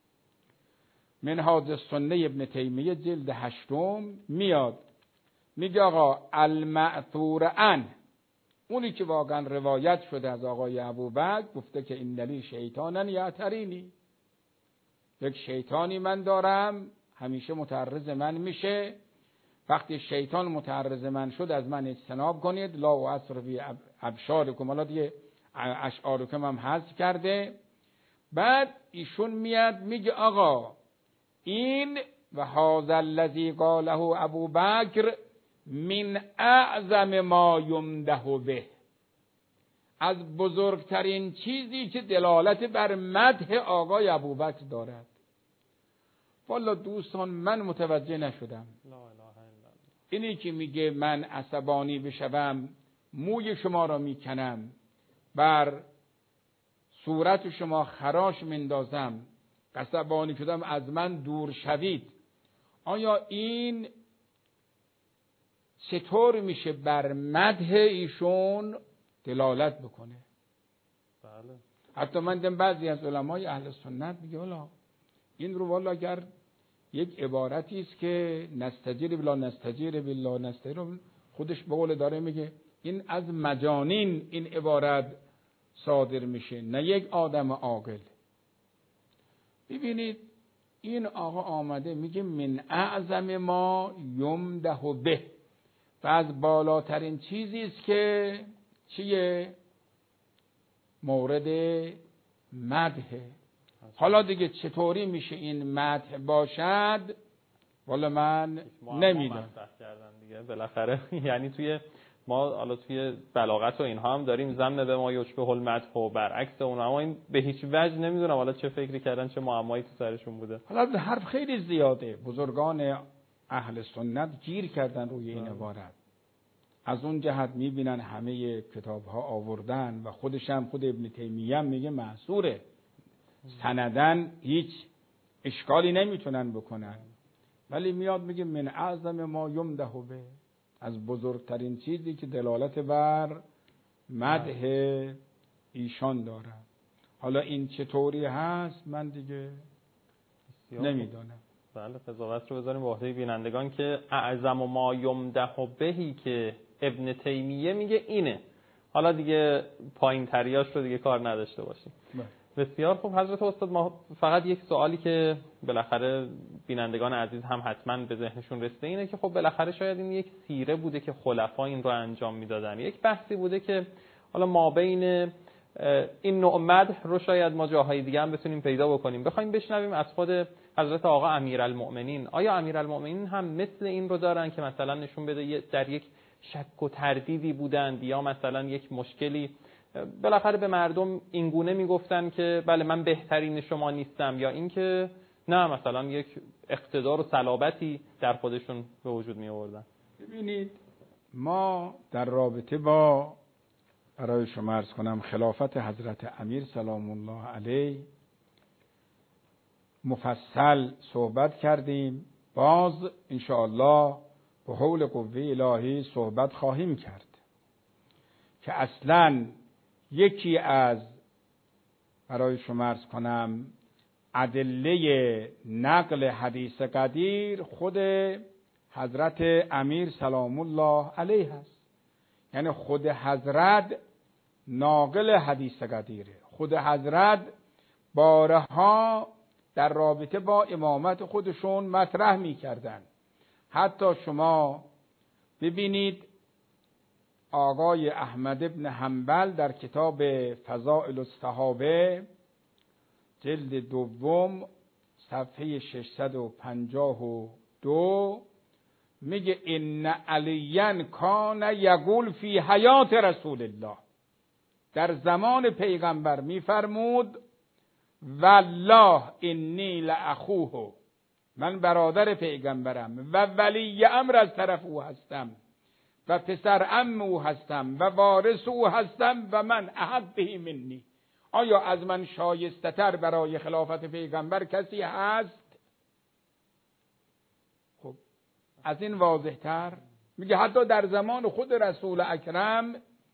منهاج السنه ابن تیمیه جلد هشتم میاد میگه آقا المأثور عن، اونی که واقعا روایت شده از آقای ابوبکر گفته که این لی شیطانا یعترینی، یک شیطانی من دارم همیشه متعرض من میشه، وقتی شیطان متعرض من شد از من اجتناب کنید. لا اؤثر فی ابشارکم، حالا دیگه اشعارکم هم حذف کرده. بعد ایشون میاد میگه آقا این و هذا الذی قاله ابوبکر من اعظم ما یمدح به، از بزرگترین چیزی که دلالت بر مدح آقای ابوبکر دارد. والا دوستان من متوجه نشدم. اینی که میگه من عصبانی بشوم موی شما را میکنم، بر صورت شما خراش مندازم، عصبانی شدم از من دور شوید، آیا این چطور میشه بر مدح ایشون دلالت بکنه؟ بله. حتی من دیدم بعضی از علمای اهل سنت میگه والا این رو والا اگر یک عبارتی است که نستجیر بلا نستجیر بالله نستجیر، خودش به قول داره میگه این از مجانین این عبارت صادر میشه، نه یک آدم عاقل. ببینید این آقا آمده میگه من اعظم ما یمدح به، و از بالاترین چیزی است که چیه؟ مورد مدحه. حالا دیگه چطوری میشه این مدح باشد؟ والا من نمیدونم دیگه بالاخره. یعنی توی ما حالا توی بلاغت و اینها هم داریم ضمن به ما یشبه المدح و برعکس اون، اما این به هیچ وجه نمیدونم حالا چه فکری کردن، چه معمایی تو سرشون بوده. حالا حرف خیلی زیاده. بزرگان اهل سنت گیر کردن روی این عبارت. از اون جهت میبینن همه کتاب ها آوردن و خودش هم خود ابن تیمیه میگه معصوره، سندن هیچ اشکالی نمیتونن بکنن، ولی میاد میگه من اعظم ما یمدح به، از بزرگترین چیزی که دلالت بر مدح ایشان دارد. حالا این چطوری هست من دیگه نمیدونم. بله، قضاوت رو بذاریم به عهده بینندگان که اعظم ما یمدح بهی که ابن تیمیه میگه اینه. حالا دیگه پایین تریاش رو دیگه کار نداشته باشیم. بسیار خوب حضرت استاد، ما فقط یک سوالی که بالاخره بینندگان عزیز هم حتما به ذهنشون رسیده اینه که خب بالاخره شاید این یک سیره بوده که خلفا این رو انجام میدادن، یک بحثی بوده که حالا ما بین این نوع مدح رو شاید ما جاهای دیگه هم بتونیم پیدا بکنیم. بخوایم بشنویم از خود حضرت آقا امیرالمؤمنین، آیا امیرالمؤمنین هم مثل این رو دارن که مثلا نشون بده در یک شک و تردیدی بودند، یا مثلا یک مشکلی بالاخره به مردم اینگونه میگفتن که بله من بهترین شما نیستم، یا اینکه نه مثلا یک اقتدار و صلابتی در خودشون به وجود می آوردن؟ ببینید، ما در رابطه با برای شما عرض کنم خلافت حضرت امیر سلام الله علیه مفصل صحبت کردیم. باز انشاءالله به حول قوه الهی صحبت خواهیم کرد که اصلاً یکی از برای شما عرض کنم ادله نقل حدیث قدیر خود حضرت امیر سلام الله علیه هست. یعنی خود حضرت ناقل حدیث قدیره. خود حضرت بارها در رابطه با امامت خودشون مطرح می کردن. حتی شما ببینید آقای احمد ابن حنبل در کتاب فضائل الصحابه جلد دوم صفحه ششصد و پنجاه و دو میگه ان علیاً کان یقول فی حیات رسول الله، در زمان پیغمبر میفرمود والله انی لاخوه، من برادر پیغمبرم و ولی امر از طرف او هستم و پسر عم او هستم و وارث او هستم و من احب به منی. آیا از من شایسته تر برای خلافت پیغمبر کسی هست؟ خب از این واضح تر میگه حتی در زمان خود رسول اکرم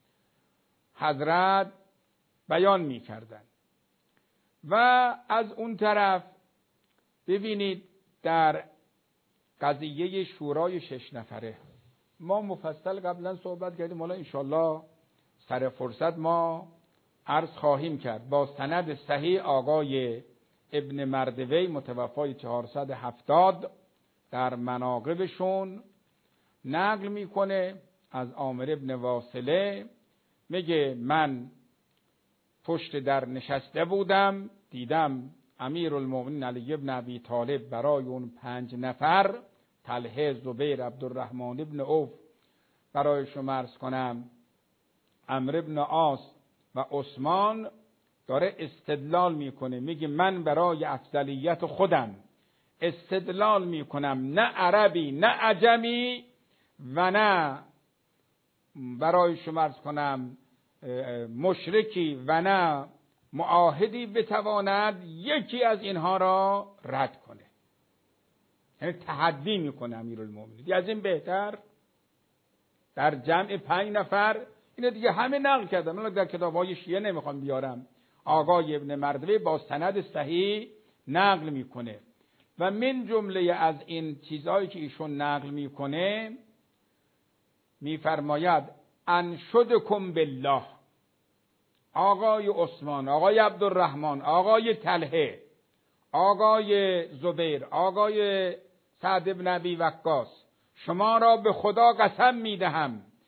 حضرت بیان میکردن. و از اون طرف ببینید در قضیه شورای شش نفره ما مفصل قبلا صحبت کردیم، حالا انشالله سر فرصت ما عرض خواهیم کرد. با سند صحیح آقای ابن مردوی متوفای چهارصد و هفتاد در مناقبشون نقل میکنه از عامر ابن واصله، میگه من پشت در نشسته بودم، دیدم امیرالمومنین علی ابن ابی طالب برای اون پنج نفر طلحه، زبیر، عبدالرحمن ابن عوف، برای شما عرض کنم عمرو ابن عاص و عثمان داره استدلال میکنه. میگه من برای افضلیت خودم استدلال میکنم، نه عربی نه عجمی و نه برای شما عرض کنم مشرکی و نه معاهدی بتواند یکی از اینها را رد کنه. یعنی تحدی میکنه امیرالمومنین. از این بهتر در جمع پنج نفر، اینو دیگه همه نقل کردن، من در کتاب‌های شیعه نمیخوام بیارم. آقای ابن مردوی با سند صحیح نقل میکنه و من جمله از این چیزهایی که ایشون نقل میکنه میفرماید انشدکم بالله، آقای عثمان، آقای عبدالرحمن، آقای طلحه، آقای زبیر، آقای سعد بن ابی وقاص، شما را به خدا قسم میدهم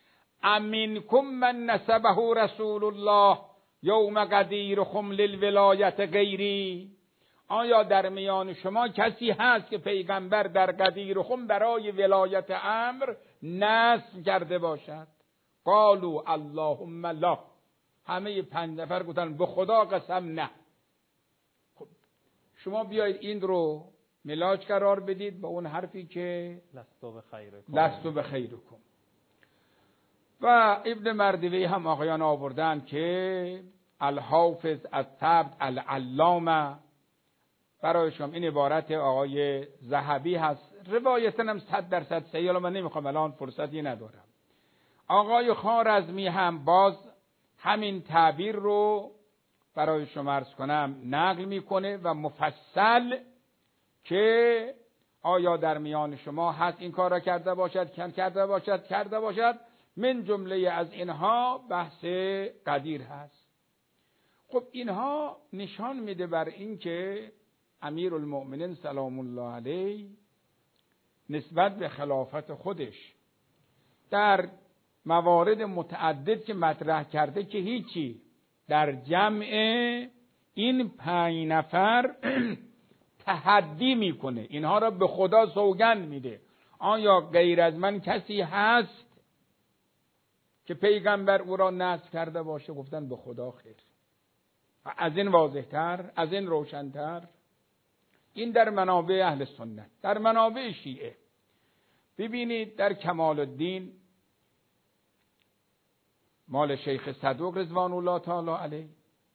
امینکم من نسبه رسول الله یوم قدیرکم للولایت غیری، آیا در میان شما کسی هست که پیغمبر در قدیرکم برای ولایت امر نصب کرده باشد؟ قالوا اللهم لا. همه پنج نفر گفتن به خدا قسم نه. خب شما بیایید این رو ملاج قرار بدید با اون حرفی که لستو به خیرکم لستو به خیرکم. و ابن مردوی هم آقایان آوردن که الحافظ الثبت العلامه برای شما این عبارت آقای ذهبی هست، روایتاً هم صد درصد صحیح، من نمیخوام الان فرصتی ندارم. آقای خوارزمی هم باز همین تعبیر رو برای شما عرض کنم نقل میکنه و مفصل که آیا در میان شما هست این کار را کرده باشد کرده باشد کرده باشد. من جمله از اینها بحث قدیر هست. خب اینها نشان میده بر این که امیرالمؤمنین سلام الله علیه نسبت به خلافت خودش در موارد متعدد که مطرح کرده که هیچی در جمع این پنج نفر تحدی میکنه، اینها را به خدا سوگند میده. آیا غیر از من کسی هست که پیغمبر او را نصب کرده باشه؟ گفتن به خدا خیر. از این واضحتر، از این روشنتر این در منابع اهل سنت. در منابع شیعه ببینید در کمال الدین مال شیخ صدوق رضوان الله تعالی علیه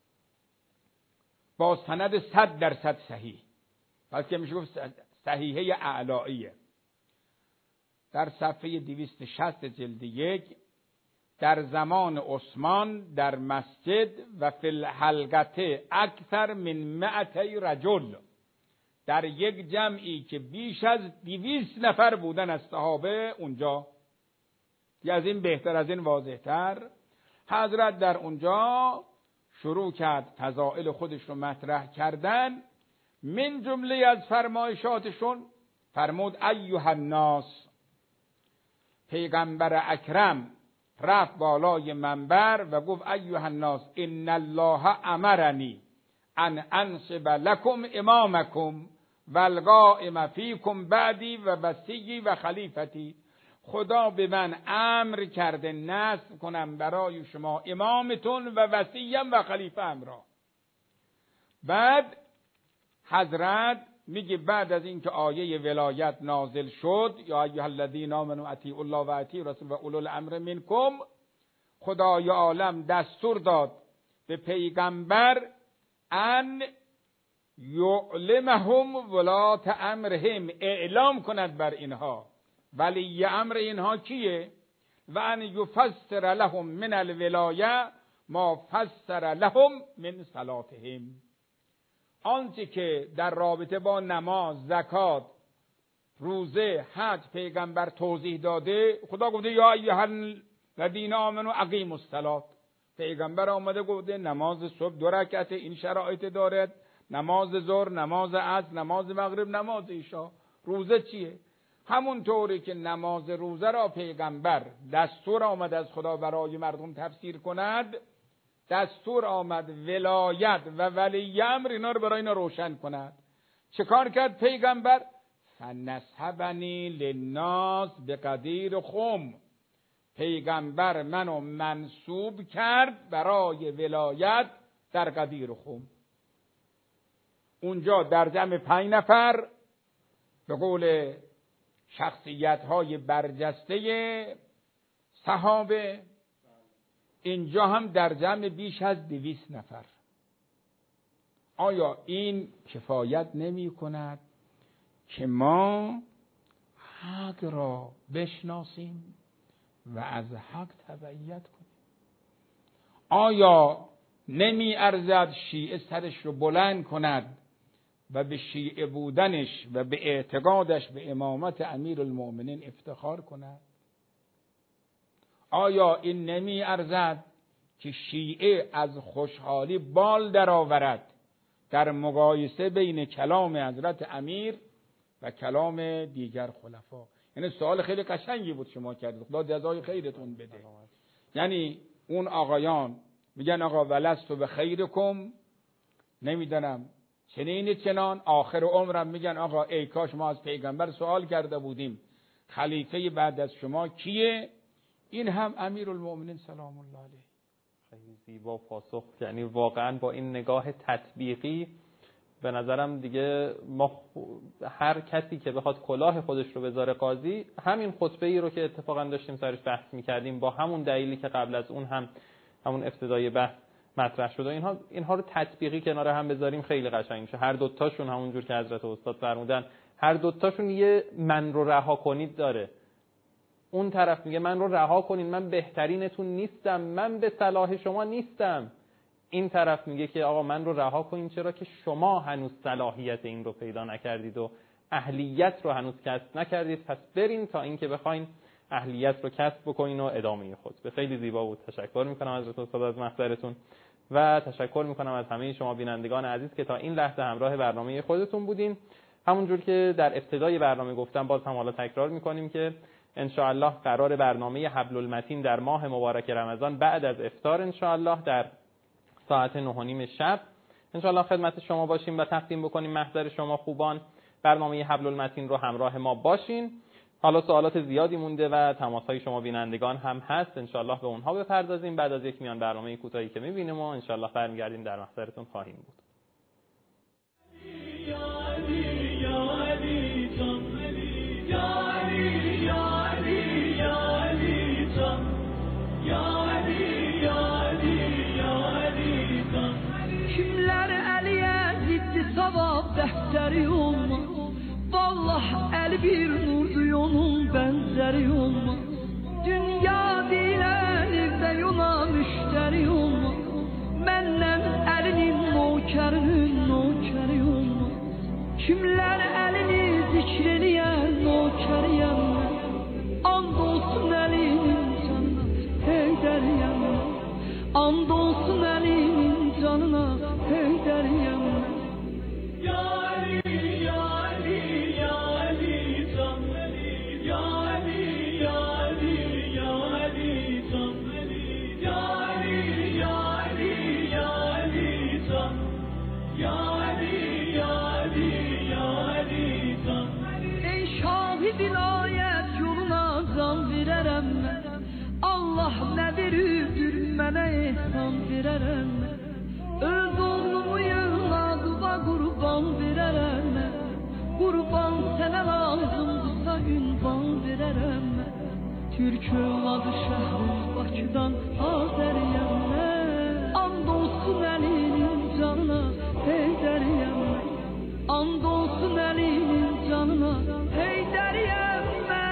با سند صد درصد صحیح، پس که میشه گفت صحیحه اعلائیه، در صفحه دویست و شصت جلد یک، در زمان عثمان در مسجد و فی الحلقه اکثر من مئتی رجل، در یک جمعی که بیش از دویست نفر بودن از صحابه اونجا. یا از این بهتر، از این واضحتر، حضرت در اونجا شروع کرد فضائل خودش رو مطرح کردن. من جمله از فرمایشاتشون فرمود ایها الناس، پیغمبر اکرم رفت بالای منبر و گفت ایها الناس ان الله امرنی ان انصب لكم امامکم والقائم فیکم بعدی و وصی و خلیفتی. خدا به من امر کرده نصب کنم برای شما امامتون و وصیم و خلیفه ام را. بعد حضرت میگه بعد از اینکه آیه ولایت نازل شد، یا ایها الذین آمنوا اطیعوا الله و اطیعوا الرسول و اولو الامر منکم، خدای عالم دستور داد به پیغمبر ان یعلمهم ولات امرهم، اعلام کند بر اینها ولی امر اینها کیه، و ان یفسر لهم من الولایه ما فسر لهم من صلاتهم، آنچه که در رابطه با نماز، زکات، روزه، حج پیغمبر توضیح داده. خدا گفته یا ایها الذین آمنوا اقیموا الصلاة، پیغمبر آمده گفته نماز صبح دو رکعت این شرایط دارد، نماز ظهر، نماز عصر، نماز مغرب، نماز عشا. روزه چیه؟ همون طوری که نماز روزه را پیغمبر دستور آمد از خدا برای مردم تفسیر کند، دستور آمد ولایت و ولی امر اینا رو برای اینا روشن کند. چه کار کرد پیغمبر؟ فنسحبنی للناس بقدیر خم، پیغمبر منو منصوب کرد برای ولایت در قدیر خم. اونجا در جمع پنج نفر به قول شخصیت های برجسته صحابه، اینجا هم در جمع بیش از دویست نفر. آیا این کفایت نمی کند که ما حق را بشناسیم و از حق تبعیت کنیم؟ آیا نمی ارزد شیعه سرش رو بلند کند و به شیعه بودنش و به اعتقادش به امامت امیرالمؤمنین افتخار کند؟ آیا این نمی ارزد که شیعه از خوشحالی بال درآورد در مقایسه بین کلام حضرت امیر و کلام دیگر خلفا؟ یعنی سوال خیلی قشنگی بود شما کردید، خدا جزای خیرتون بده. یعنی اون آقایان میگن آقا ولستو به خیرکم، نمیدونم چنین چنان، آخر عمرم میگن آقا ای کاش ما از پیغمبر سوال کرده بودیم خلیفه بعد از شما کیه؟ این هم امیرالمؤمنین سلام الله علیه. خیلی زیبا پاسخ. یعنی واقعا با این نگاه تطبیقی به نظرم دیگه ما هر کسی که بخواد کلاه خودش رو بذاره قاضی، همین خطبه ای رو که اتفاقا داشتیم سرش بحث میکردیم با همون دلیلی که قبل از اون هم همون ابتدای بحث مطرح شده، اینها اینها رو تطبیقی کنار هم بذاریم خیلی قشنگ میشه. هر دوتاشون همونجور که حضرت استاد فرمودن، هر دوتاشون یه من رو رها کنید داره. اون طرف میگه من رو رها کنید، من بهترینتون نیستم، من به صلاح شما نیستم. این طرف میگه که آقا من رو رها کنید، چرا که شما هنوز صلاحیت این رو پیدا نکردید و اهلیت رو هنوز کسب نکردید، پس برین تا اینکه بخواین اهلیت رو کسب بکنین و ادامه خود. به خیلی زیبا بود. تشکر میکنم حضرت استاد از محضرتون و تشکر میکنم از همه شما بینندگان عزیز که تا این لحظه همراه برنامه خودتون بودین. همونجور که در ابتدای برنامه گفتم، باز هم حالا تکرار میکنیم که ان شاء الله قرار برنامه حبل المتین در ماه مبارک رمضان بعد از افطار ان شاء الله در ساعت نه و نیم شب ان شاء الله خدمت شما باشیم و تقدیم بکنیم محضر شما خوبان برنامه حبل المتین رو همراه ما باشین. حالا سوالات زیادی مونده و تماس‌های شما بینندگان هم هست، ان شاء الله به اونها بپردازیم بعد از یک میان برنامه کوتاهی که می‌بینیم و ان شاء الله برمیگردیم در محضرتون خواهیم بود. Kimler Ali'ye ziddi savab defteri olmaz. Vallah el bir nurdu yolun benzeri olmaz. Dünya dileni ve yola müşteri olmaz. Menden elinin nokerinin nokeri olmaz. Kimler elini zikrediyen nokeriyem ben. Andolsun elinin canına heyderiyem ben. Andolsun elinin canına heyderiyem ben. Ya Ali, ya Ali, ya Ali, Sammeli, ya Ali, ya Ali, ya Ali, Sammeli, ya Ali, ya Ali, ya Ali, Sam, ya Ali, ya Ali, ya Ali, Sammeli. Ey şahı vilayet yoluna can vererem ben. Allah ne verirdir mənə ehsan verərəm mən. Öz oğlumu yığladığa qurban verərəm mən. Qurban sənə lazımdırsa ünvan verərəm mən. Türk övladı şəhri Bakıdan Azəriyəm mən. And olsun əlinin canına Heydəriyəm mən. And olsun əlinin canına Heydəriyəm mən.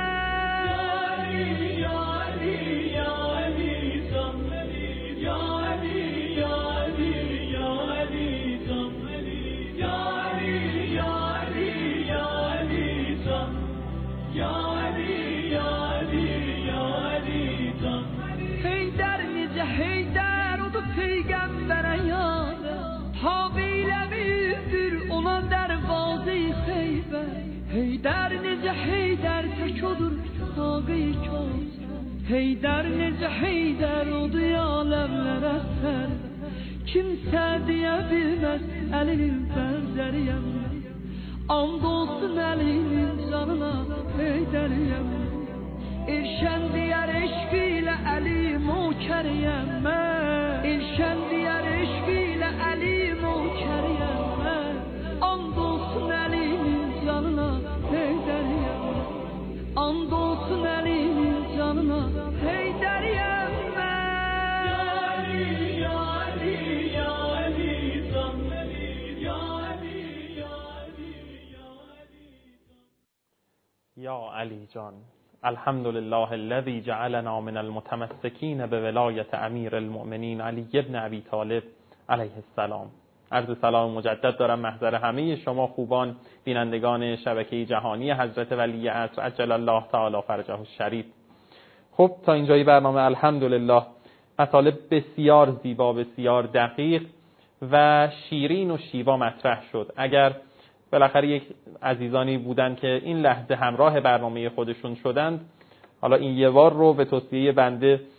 Ya Ali, ya Ali, ya Ali, Sammeli, ya Ali, ya Ali, ya Ali, Sammeli, ya Ali, ya Ali, ya Ali, Sam, ya Ali, ya Ali, ya Ali, Sammeli. Heydər necə Heydər odu peyğəmbərə yar. Habilə büyüdür ona dərvazı-i Xeybər. Heydər necə Heydər tək odur saqi-i Kafir. Heydər necə Heydər odu aləmlərə sər. Kimsə deyə bilməz əlinin bənzəriyəm mən. And olsun əlinin canına Heydəriyəm mən. Elşən deyər eşq ilə Əli nokəriyəm mən. Elşən deyər eşq ilə Əli nokəriyəm mən. And olsun əlinin canına Heydəriyəm mən. And olsun əlinin canına Heydəriyəm mən. Ya Ali, ya Ali, ya Ali, Sammeli, ya Ali, ya Ali, ya Ali. یا علی جان، الحمد لله الذي جعلنا من المتمسكين بولایت امیر المؤمنین علی ابن ابی طالب علیه السلام. عرض سلام مجدد دارم محضر همه شما خوبان بینندگان شبکه جهانی حضرت ولی عصر عجل الله تعالی فرجه الشریف. خب تا اینجای برنامه الحمدلله مطالب بسیار زیبا، بسیار دقیق و شیرین و شیوا مطرح شد. اگر بالاخره یک عزیزانی بودن که این لحظه همراه برنامه خودشون شدند، حالا این یه بار رو به توصیه بنده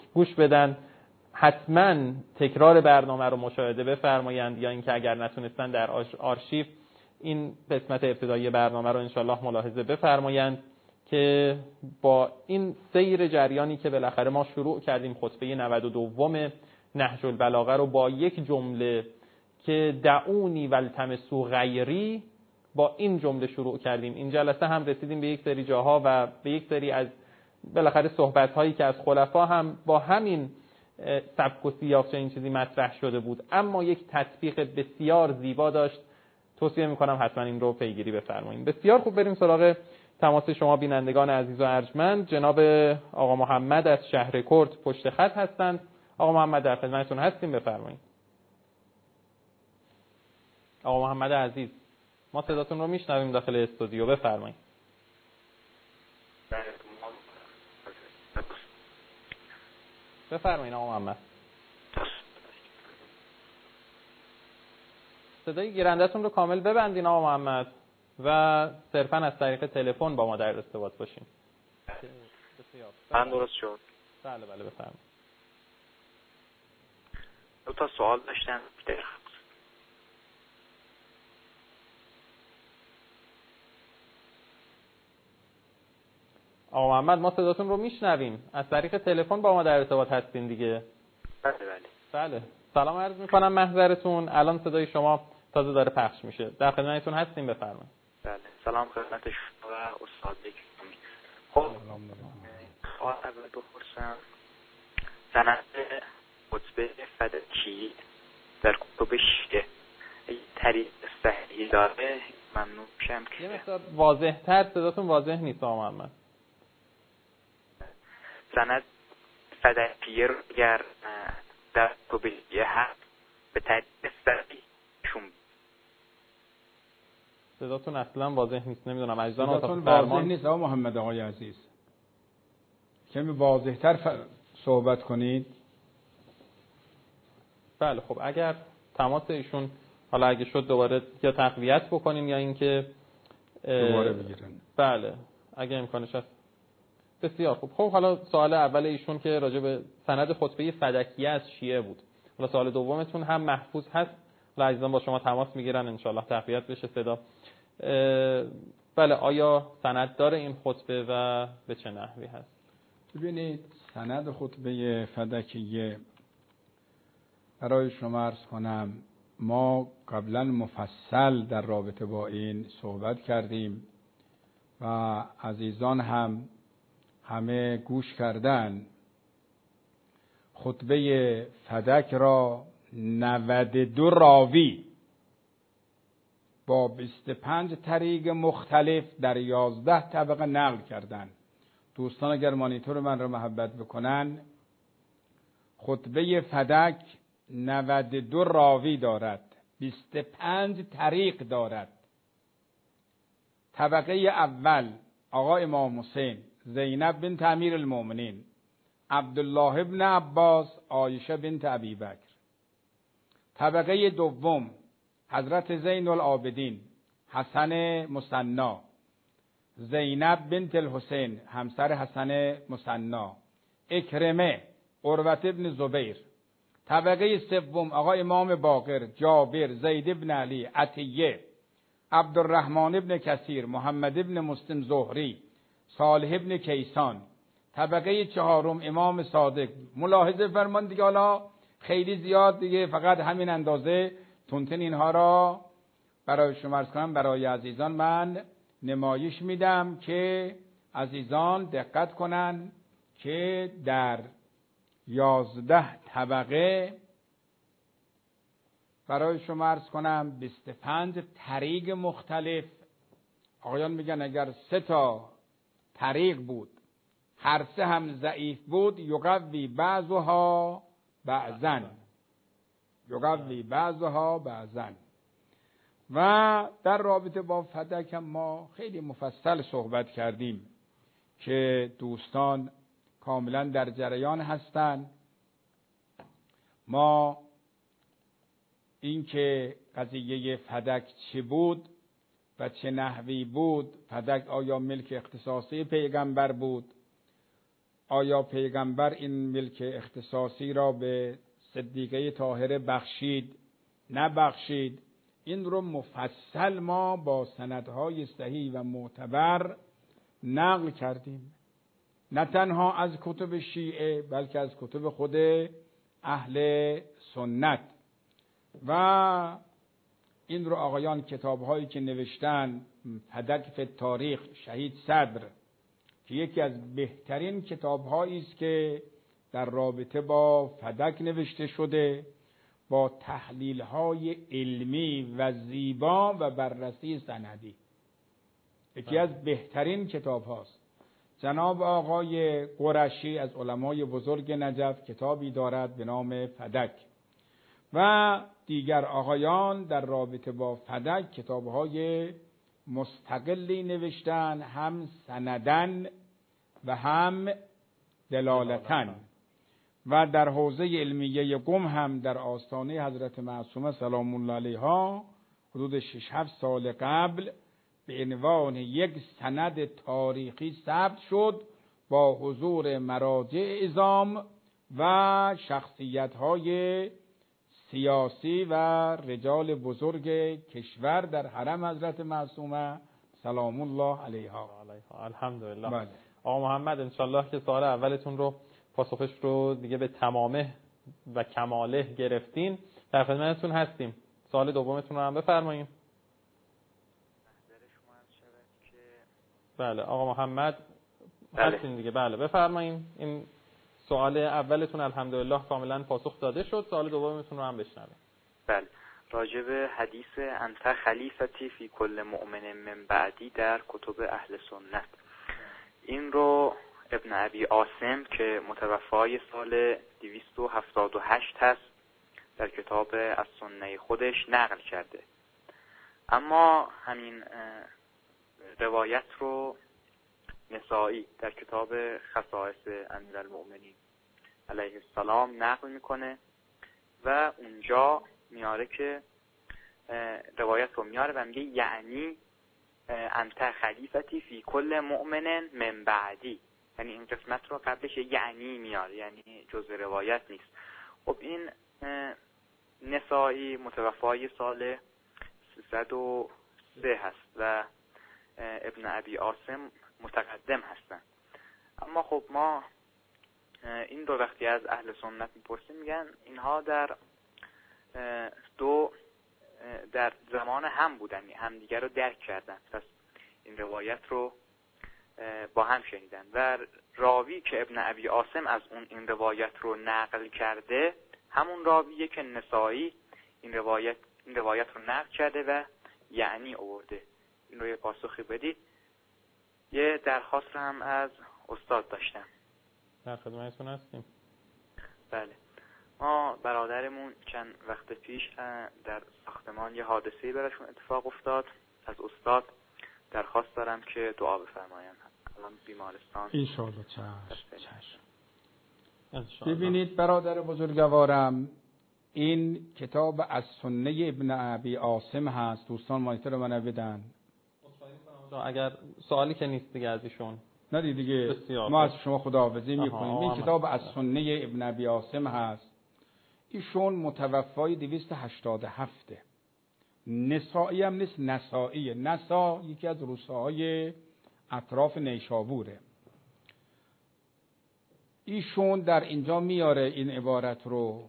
گوش بدن. حتما تکرار برنامه رو مشاهده بفرمایند، یا اینکه اگر نتونستن در آرشیو این قسمت ابتدایی برنامه رو انشالله ملاحظه بفرمایند که با این سیر جریانی که بالاخره ما شروع کردیم خطبه نود و دو نهج البلاغه رو با یک جمله که دعونی والتمسوا غیری، با این جمله شروع کردیم. این جلسه هم رسیدیم به یک سری جاها و به یک سری از بالاخره صحبت هایی که از خلفا هم با همین سبک و سیاق این چیزی مطرح شده بود، اما یک تطبیق بسیار زیبا داشت. توصیه میکنم حتما این رو پیگیری بفرمایید. بسیار خوب، بریم سراغ تماس شما بینندگان عزیز و ارجمند. جناب آقا محمد از شهر کرد پشت خط هستند. آقا محمد در خدمتتون هستیم، بفرمایید. آقا محمد عزیز، ما صداتون رو میشنویم داخل استودیو، بفرمایید. بفرمایید آقا محمد. صدای گیرنده‌تون رو کامل ببندین آقا محمد و صرفاً از طریق تلفن با ما در ارتباط باشین. من درست شد. بله بله بفرمایید. دو تا سوال داشتم. آقا محمد ما صداتون رو میشنویم، از طریق تلفن با ما در ارتباط هستین دیگه. بله بله. بله. سلام عرض میکنم محضرتون. الان صدای شما تازه داره پخش میشه. در خدمتتون هستیم، بفرمایید. بله. سلام خدمت شما و استاد گرامی. خب سوال اول بپرسم، سند خطبه فدکی در کتب شیعه طریق صحیح داره؟ ممنون میشم که یه مقدار واضح‌تر، صداتون واضح نیست آقا محمد. سند فدکی رو اگر در کتب شیعه هست به طریق صحیح شون صداتون اصلا واضح نیست. نمیدونم عزیزان صداتون اتاق فرمان واضح نیست آقا محمد آقای عزیز، کمی واضح‌تر ف... صحبت کنید. بله خب اگر تماس ایشون حالا اگه شد دوباره یا تقویت بکنیم یا اینکه دوباره بگیرن. بله اگه امکانش هست. بسیار خوب. خب حالا سوال اول ایشون که راجع به سند خطبه فدکیه از شیعه بود. حالا سوال دومتون هم محفوظ هست و عزیزان با شما تماس میگیرن ان شاءالله تقویت بشه صدا. بله آیا سند داره این خطبه و به چه نحوی هست؟ ببینید سند خطبه فدکیه برای شما عرض کنم، ما قبلا مفصل در رابطه با این صحبت کردیم و عزیزان هم همه گوش کردن. خطبه فدک را نود و دو راوی با بیست و پنج طریق مختلف در یازده طبقه نقل کردند. دوستان اگر مانیتور من را محبت بکنن، خطبه فدک نود و دو راوی دارد، بیست و پنج طریق دارد. طبقه اول آقا امام حسین، زینب بنت امیر المؤمنین، عبدالله ابن عباس، عایشه بنت ابی بکر. طبقه دوم حضرت زین العابدین، حسن مثنی، زینب بنت الحسین همسر حسن مثنی، اکرمه، عروة ابن زبیر. طبقه سوم آقا امام باقر، جابر، زید ابن علی، عطیه، عبدالرحمن ابن کثیر، محمد ابن مسلم زهری، صالح ابن کیسان. طبقه چهارم امام صادق. ملاحظه فرمان دیگه، حالا خیلی زیاد دیگه، فقط همین اندازه تونتن اینها را برای شما عرض کنم. برای عزیزان من نمایش میدم که عزیزان دقت کنن که در یازده طبقه برای شما عرض کنم بیست و پنج طریق مختلف. آقایان میگن اگر سه تا طریق بود هر سه هم ضعیف بود، یقوی بعضها بعضن، یقوی بعضها بعضن. و در رابطه با فدک هم ما خیلی مفصل صحبت کردیم که دوستان کاملا در جریان هستند. ما این که قضیه فدک چی بود و چه نحوی بود، فدک آیا ملک اختصاصی پیغمبر بود، آیا پیغمبر این ملک اختصاصی را به صدیقه طاهره بخشید نبخشید؟ این رو مفصل ما با سندهای صحیح و معتبر نقل کردیم، نه تنها از کتب شیعه بلکه از کتب خود اهل سنت. و این رو آقایان کتاب‌هایی که نوشتن، فدک فی تاریخ شهید صدر که یکی از بهترین کتاب‌هایی است که در رابطه با فدک نوشته شده، با تحلیل‌های علمی و زیبا و بررسی سندی، یکی از بهترین کتاب‌هاست. جناب آقای قرشی از علمای بزرگ نجف کتابی دارد به نام فدک و دیگر آقایان در رابطه با فدک کتاب‌های مستقلی نوشتن، هم سندن و هم دلالتن. و در حوزه علمیه قم هم در آستانه حضرت معصومه سلام الله علیها حدود شش هفت سال قبل به عنوان یک سند تاریخی ثبت شد با حضور مراجع عظام و شخصیت‌های سیاسی و رجال بزرگ کشور در حرم حضرت معصومه سلام الله علیها. الحمدلله. بله. آقا محمد انشالله که سوال اولتون رو پاسخش رو دیگه به تمامه و کماله گرفتین، در خدمتتون هستیم. سوال دومتون رو هم بفرمایید. بله آقا محمد بله. هستین دیگه؟ بله بفرمایید. این سوال اولتون الحمدلله کاملا پاسخ داده شد، سوال دومتون رو هم بشنوید. بله، راجع به حدیث انت خلیفتی فی کل مؤمن من بعدی در کتب اهل سنت، این رو ابن ابی عاصم که متوفای سال دویست و هفتاد و هشت هست در کتاب از سنه خودش نقل کرده، اما همین روایت رو نسائی در کتاب خصائص امیرالمؤمنین علیه السلام نقل میکنه و اونجا میاره که روایت رو میاره و میگه یعنی انت خلیفتی فی کل مؤمن من بعدی، یعنی این قسمت رو قبلش یعنی میاره، یعنی جزء روایت نیست. خب این نسائی متوفای سال سیصد و سه هست و ابن ابی عاصم متقدم هستن. اما خب ما این رو وقتی از اهل سنت میپرسیم میگن اینها در دو در زمان هم بودن، هم دیگر رو درک کردن، پس این روایت رو با هم شنیدن و راوی که ابن ابی عاصم از اون این روایت رو نقل کرده همون راویه که نسائی این روایت این روایت رو نقل کرده و یعنی آورده. این رو یه پاسخی بدید. یه درخواست هم از استاد داشتم. در خدمتتون هستیم. بله، ما برادرمون چند وقت پیش در ساختمان یه حادثه‌ای براشون اتفاق افتاد. از استاد درخواست دارم که دعا بفرمایم. الان بیمارستان. ان شاء الله. چشم. ببینید برادر بزرگوارم، این کتاب از سنه ابن ابی عاصم هست. دوستان مانیتور منو بدن. اگر سوالی که نیست دیگه از ایشون نه دیگه ما از شما خداحافظی میکنیم. این کتاب از سنه ابن ابی عاصم هست. ایشون متوفای دویست و هشتاد و هفت. نسائی هم نیست، نسائیه. نسا یکی از روستاهای اطراف نیشابوره. ایشون در اینجا میاره این عبارت رو،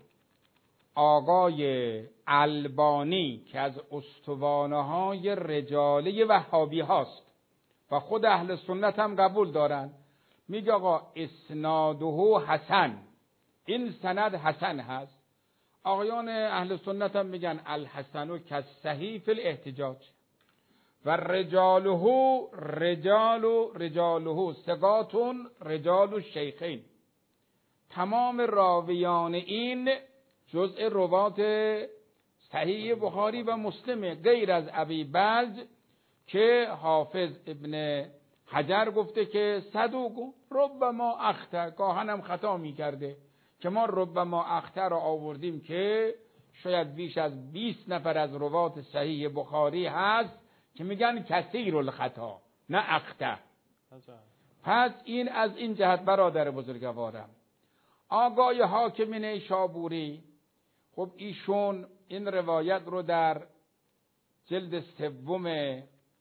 آقای البانی که از استوانه های رجاله وهابی هاست و خود اهل سنت هم قبول دارن، میگه آقا اسناده حسن، این سند حسن هست. آقایان اهل سنت هم میگن الحسن کالصحیح فی الاحتجاج و رجاله رجال رجاله ثقاتون رجال الشیخین. تمام راویان این جزء روات صحیح بخاری و مسلمه، غیر از ابی بلج که حافظ ابن حجر گفته که صدوق ربما اخطا، گاهنم خطا میکرده، که ما ربما اخطا را آوردیم که شاید بیش از بیست نفر از روات صحیح بخاری هست که میگن کثیر الخطا نه اخطا. پس این از این جهت برادر بزرگوارم. آقای حاکم نیشابوری، خب ایشون این روایت رو در جلد سوم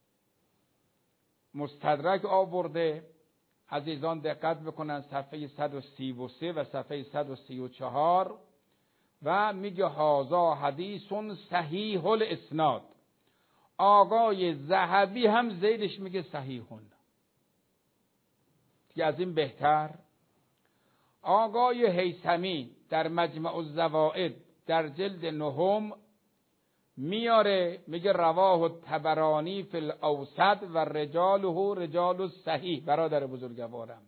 مستدرک آورده. عزیزان دقت بکنن صفحه صد و سی و سه و صفحه صد و سی و چهار و میگه هازا حدیث صحیح الاسناد. آقای ذهبی هم زیدش میگه صحیحون. که از این بهتر. آقای هیثمی در مجمع الزوائد در جلد نهم میاره، میگه رواه الطبرانی فی الاوسط و رجاله رجال صحیح. برادر بزرگوارم،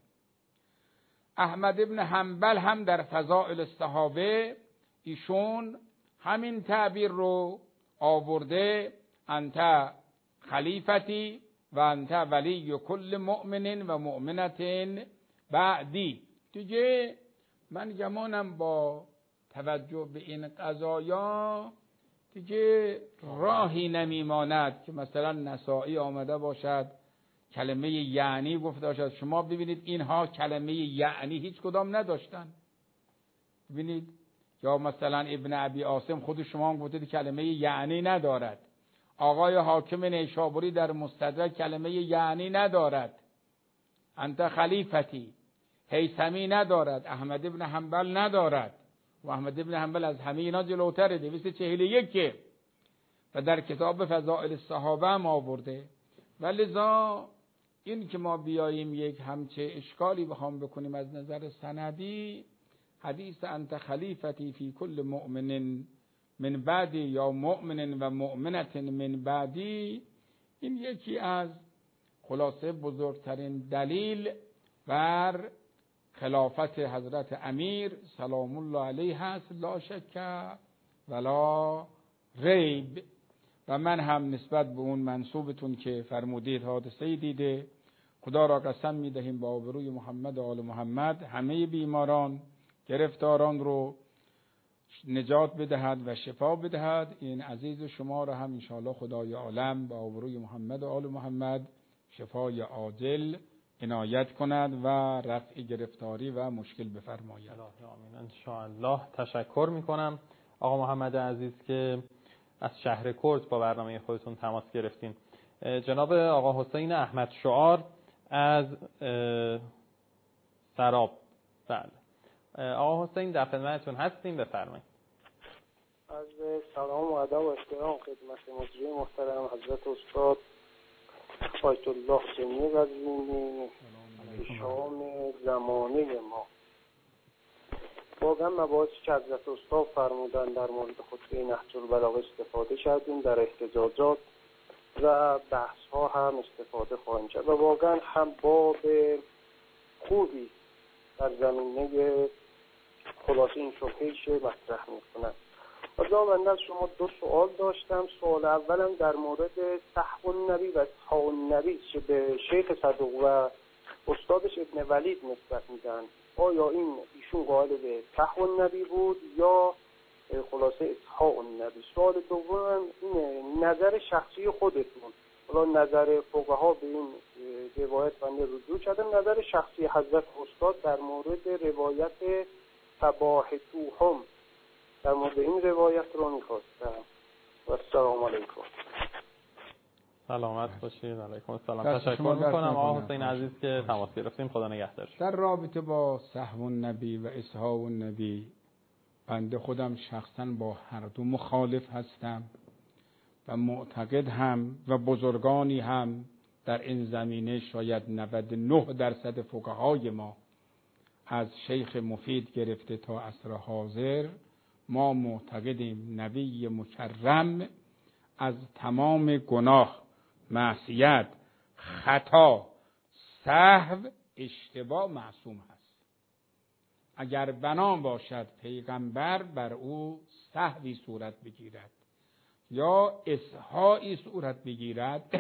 احمد ابن حنبل هم در فضائل الصحابه ایشون همین تعبیر رو آورده، انت خلیفتی و انت ولی کل مؤمن و مؤمنت بعدی. دیگه من گمانم با توجه به این قضایا دیگه راهی نمیماند که مثلا نسائی آمده باشد کلمه یعنی گفته باشد. شما ببینید اینها کلمه یعنی هیچ کدام نداشتن. ببینید یا مثلا ابن ابی عاصم خود شما هم گفتید کلمه یعنی ندارد. آقای حاکم نیشابوری در مستدرک کلمه یعنی ندارد. انت خلیفتی. هیثمی ندارد. احمد ابن حنبل ندارد. و احمد ابن حنبل از همه اینا جلوتره، دویست و چهل و یک و در کتاب فضائل الصحابه هم آورده. ولذا این که ما بیاییم یک همچه اشکالی بخوام بکنیم از نظر سندی، حدیث انت خلیفتی فی کل مؤمن من بعدی یا مؤمن و مؤمنت من بعدی، این یکی از خلاصه بزرگترین دلیل بر خلافت حضرت امیر سلام الله علیه هست، لا شک ولا ریب. و من هم نسبت به اون منصوبتون که فرمودید حادثه دیده، خدا را قسم میدهیم با آبروی محمد و آل محمد همه بیماران گرفتاران رو نجات بدهد و شفا بدهد. این عزیز شما را هم انشاءالله خدای عالم با آبروی محمد و آل محمد شفای عاجل عنایت کند و رفع گرفتاری و مشکل بفرماید. آمین ان شاء الله. تشکر میکنم آقا محمد عزیز که از شهر کرج با برنامه خودتون تماس گرفتین. جناب آقا حسین احمد شعار از سراب. بله آقا حسین در خدمتتون هستیم، بفرمایید. از سلام و ادب و احترام خدمت مجری محترم حضرت استاد آیت الله سنی قزوینی شام زمانه ما. واقعا مباحثی که حضرت استاد فرمودن در مورد خطبه نهج البلاغه استفاده کردیم، در احتجاجات و بحث ها هم استفاده خواهیم کرد و واقعا هم باب خوبی در زمینه خلاصه این شبهه‌اش مطرح می‌کنند. حالا من از شما دو سوال داشتم. سوال اولم در مورد سحو النبی و اسحاق النبی که به شیخ صدوق و استادش ابن ولید نسبت میدن. آیا این ایشون قائل به سحو النبی بود یا خلاصه اسحاق النبی؟ سوال دومم این نظر شخصی خودتون، حالا نظر فقها به این روایت بنده رجوع کردم، نظر شخصی حضرت استاد در مورد روایت تباهتوهم، در مورد این روایت رو میخواستم. و السلام علیکم. سلامت باشید. علیکم السلام. تشکر میکنم آقا حسین عزیز که تماس گرفتیم. خدا نگهدارش. در رابطه با سحو النبی و اسحاق النبی بنده خودم شخصا با هر دو مخالف هستم و معتقد هم و بزرگانی هم در این زمینه، شاید نود و نه درصد فقهای ما از شیخ مفید گرفته تا عصر حاضر، ما معتقدیم نبی مکرم از تمام گناه، معصیت، خطا، سهو، اشتباه معصوم هست. اگر بنا باشد پیغمبر بر او سهوی صورت بگیرد یا اصحایی صورت بگیرد،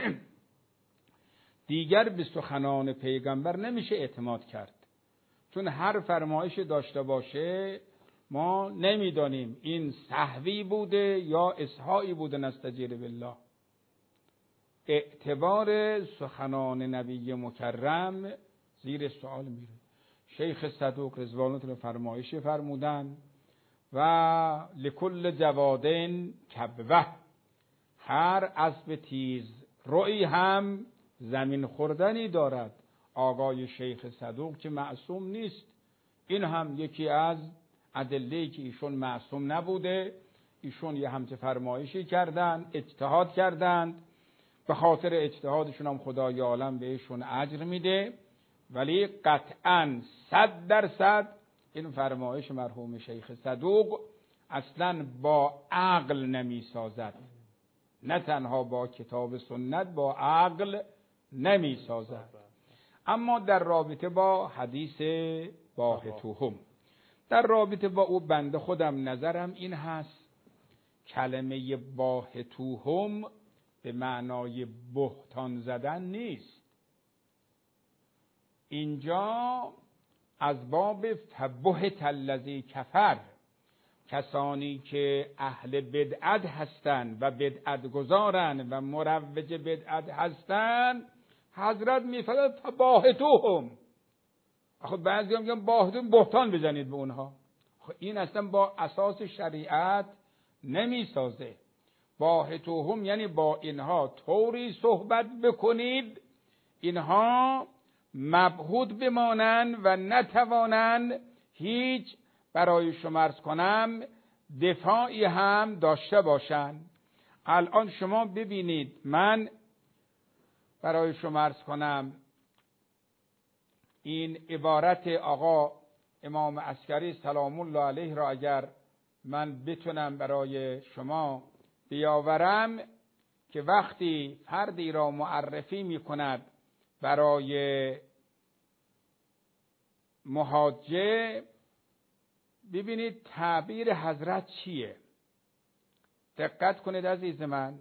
دیگر به سخنان پیغمبر نمیشه اعتماد کرد، چون هر فرمایش داشته باشه ما نمیدانیم این سهوی بوده یا اصحایی بوده. نستجیر بالله. اعتبار سخنان نبی مکرم زیر سوال میره. شیخ صدوق رضوان الله فرمایش فرمودن و لکل جوادن کبوه، هر اسب تیز روی هم زمین خوردنی دارد. آقای شیخ صدوق که معصوم نیست، این هم یکی از ادله‌ای که ایشون معصوم نبوده. ایشون یه همچه فرمایشی کردن، اجتهاد کردند، به خاطر اجتهادشون هم خدای عالم بهشون اجر میده، ولی قطعاً صد درصد این فرمایش مرحوم شیخ صدوق اصلاً با عقل نمی سازد، نه تنها با کتاب سنت، با عقل نمی سازد. اما در رابطه با حدیث باهتوهم، در رابطه با او بنده خودم نظرم این هست، کلمه باهتوهم به معنای بهتان زدن نیست. اینجا از باب فبهت الذی کفر، کسانی که اهل بدعت هستند و بدعت گذارن و مروج بدعت هستند، حضرت میفرماید فباهتوهم. آخه بعضی هم میگن باهتون بهتان بزنید به اونها. آخه این اصلا با اساس شریعت نمیسازه. باهتوهم یعنی با اینها طوری صحبت بکنید اینها مبهوت بمانند و نتوانند هیچ برای شما عرض کنم دفاعی هم داشته باشند. الان شما ببینید، من برای شما عرض کنم این عبارت آقا امام عسکری سلام الله علیه را اگر من بتونم برای شما بیاورم، که وقتی فردی را معرفی می کند برای محاجه، ببینید تعبیر حضرت چیه. دقت کنید عزیز من.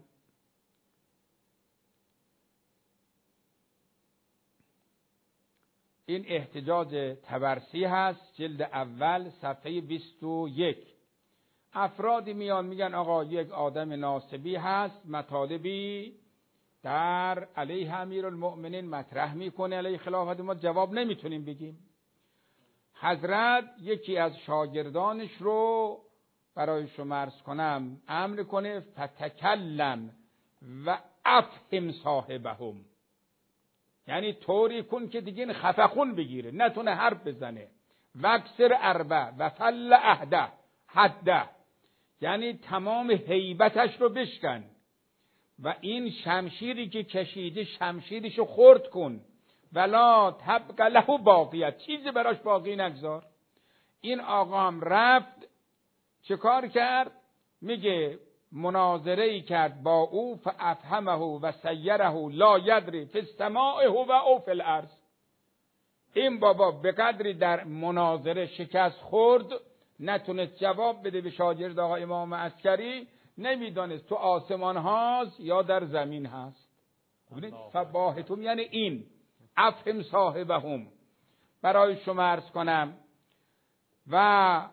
این احتجاج طبرسی هست، جلد اول صفحه بیست و یک. افرادی میان میگن آقا یک آدم ناصبی هست، مطالبی در علیه امیرالمؤمنین مطرح میکنه، علیه خلافت ما جواب نمیتونیم بگیم. حضرت یکی از شاگردانش رو برای شما عرض کنم امر کنه فتکلم و افهم صاحبهم، یعنی طوری کن که دیگه این خفخون بگیره، نتونه حرف بزنه. وکسر اربع و فل اهده حده، یعنی تمام هیبتش رو بشکن و این شمشیری که کشیده شمشیرش رو خرد کن، ولا تبق له باقیت، چیزی براش باقی نگذار. این آقا هم رفت چه کار کرد؟ میگه مناظره ای کرد با او، فافهمه و سیره لا یدری فی السماء و او فی الارض. این بابا به قدری در مناظره شکست خورد نتونست جواب بده به شاگرد آقا امام عسکری، نمیدانست تو آسمان هاست یا در زمین هست. ببینید فباهتم یعنی این افهم صاحبهم. برای شما عرض کنم و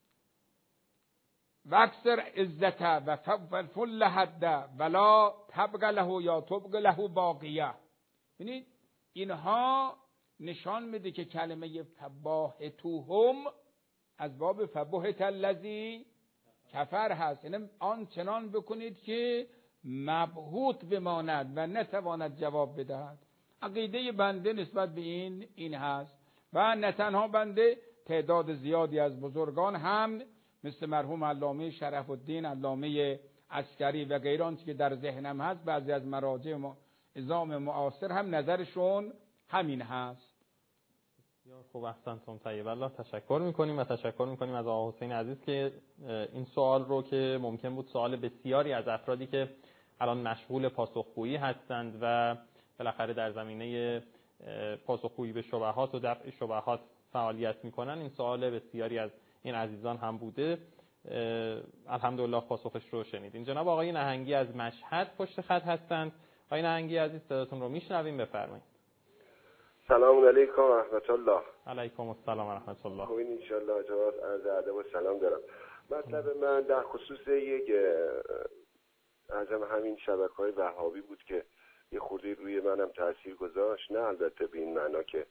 وکسر عزت و فل حد ولا تبق له یا تبق له باقیه. ببینید اینها نشان میده که کلمه فباهتوهم از باب فبهت الذی کفر هست، یعنی آن چنان بکنید که مبهوت بماند و نتواند جواب بدهد. عقیده بنده نسبت به این این هست و نه تنها بنده، تعداد زیادی از بزرگان هم مثل مرحوم علامه شرف الدین علامه عسکری و غیران که در ذهنم هست، بعضی از مراجع نظام معاصر هم نظرشون همین هست. خوب، احسنتم طیب. الله تشکر میکنیم و تشکر میکنیم از آقا حسین عزیز که این سوال رو که ممکن بود سوال بسیاری از افرادی که الان مشغول پاسخگویی هستند و بالاخره در زمینه پاسخگویی به شبهات و دفع شبهات فعالیت میکنن، این سوال بسیاری از این عزیزان هم بوده. الحمدلله پاسخش رو شنیدین. جناب آقای نهنگی از مشهد پشت خط هستند. آقای نهنگی عزیز صداتون رو میشنویم، بفرمایید. سلام علیکم و رحمت الله. علیکم السلام و رحمت الله. خوبین ان شاء الله. جواب عرض ادب و سلام دارم. مطلب من در خصوص یک ازم همین شبکه‌های وهابی بود که یه خورده روی منم تاثیر گذاشت، نه البته به این معنا که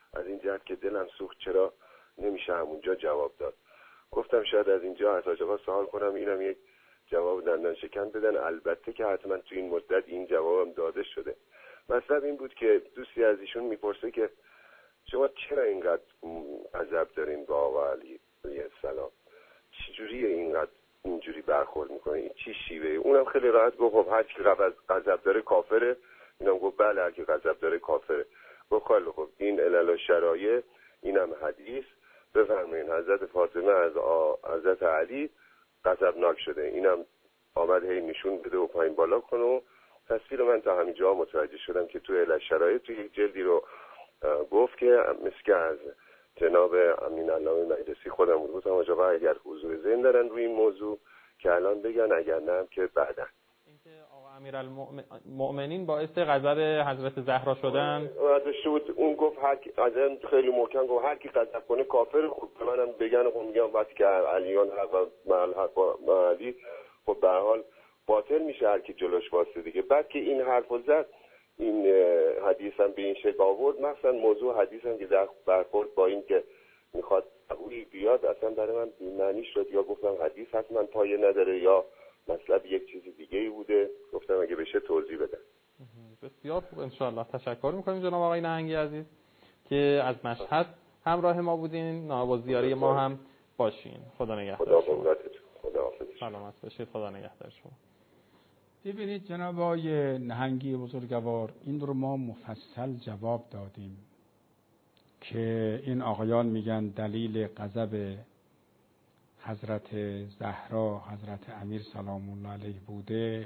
از این جهت که دلم سوخت چرا نمیشه همونجا جواب داد. گفتم شاید از اینجا از حاج آقا سوال کنم، اینم یک جواب دندان شکن بدن. البته که حتما تو این مدت این جوابم داده شده. مطلب این بود که دوستی از ایشون میپرسه که شما چرا اینقدر عذاب دارین با آقا علی علیه السلام؟ چجوریه اینقدر اینجوری برخورد میکنه؟ این چی شیوه؟ اونم خیلی راحت گفت خب هر کی غضب داره کافره. اینم گفت بله هر کی غضب داره کافره. گفت خیلی خب این علل و شرایع، اینم حدیث، بفرمایین حضرت فاطمه از آ... حضرت علی غضبناک شده، اینم آمد هی نشون بده و پایین بالا کنه و تصویر من تا همینجا متوجه شدم که تو علل شرایع تو یک جلدی رو گفت که مسکه از جناب امین علامه مجلسی خودم بود. گفتم حاج آقا اگر حضور ذهن دارن روی این موضوع که الان بگن، اگر نه که بعدا. اینکه آقا امیرالمؤمنین باعث غضب حضرت زهرا شدن شد، اون گفت هر کی از خیلی محکم گفت هر کی غضب کنه کافر. خب منم بگن خب میگم وقتی که علیان حق مال حق علی خب به هر حال باطل میشه هر کی جلوش واسه دیگه. بعد که این حرفو زد، این حدیث هم به این شکل آورد، مثلا موضوع حدیث هم که در برخورد با این که میخواد قوی بیاد اصلا برای من بی‌معنی شد. یا گفتم حدیث حتما پایه نداره یا مطلب یک چیز دیگه ای بوده. گفتم اگه بشه توضیح بدن. بسیار خوب، انشاءالله. تشکر میکنیم جناب آقای نهنگی عزیز که از مشهد همراه ما بودین، نوازیاری ما هم باشین. خدا نگهدار. خدا قوتتون. خدا حافظ. سلامت باشید. خدا نگهدار شما. ببینید جناب آقای نهنگی بزرگوار، این رو ما مفصل جواب دادیم که این آقایان میگن دلیل غضب حضرت زهرا حضرت امیر سلام الله علیه بوده.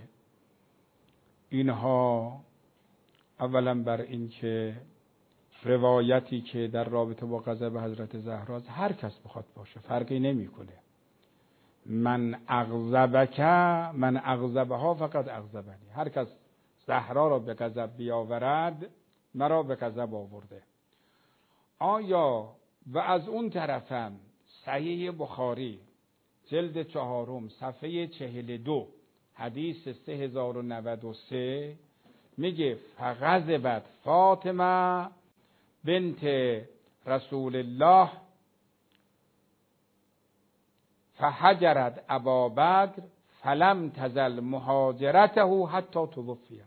اینها اولا بر این که روایتی که در رابطه با غضب حضرت زهرا هر کس بخواد باشه فرقی نمیکنه. من اغضبک من اغضبها فقط اغضبنی. هر کس زهرا را به غضب بیاورد مرا به غضب آورده. آیا و از اون طرفم صحیح بخاری جلد چهارم صفحه چهل و دو حدیث سه هزار و نود و سه میگه فغضبت فاطمه بنت رسول الله فحجرت ابا بدر فلم تزل مهاجرته حتی توفیت.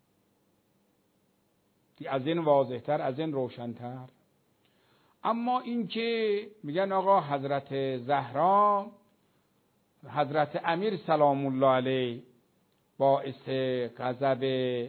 از این واضحتر، از این روشنتر. اما این که میگن آقا حضرت زهرا حضرت امیر سلام الله علیه باعث غضب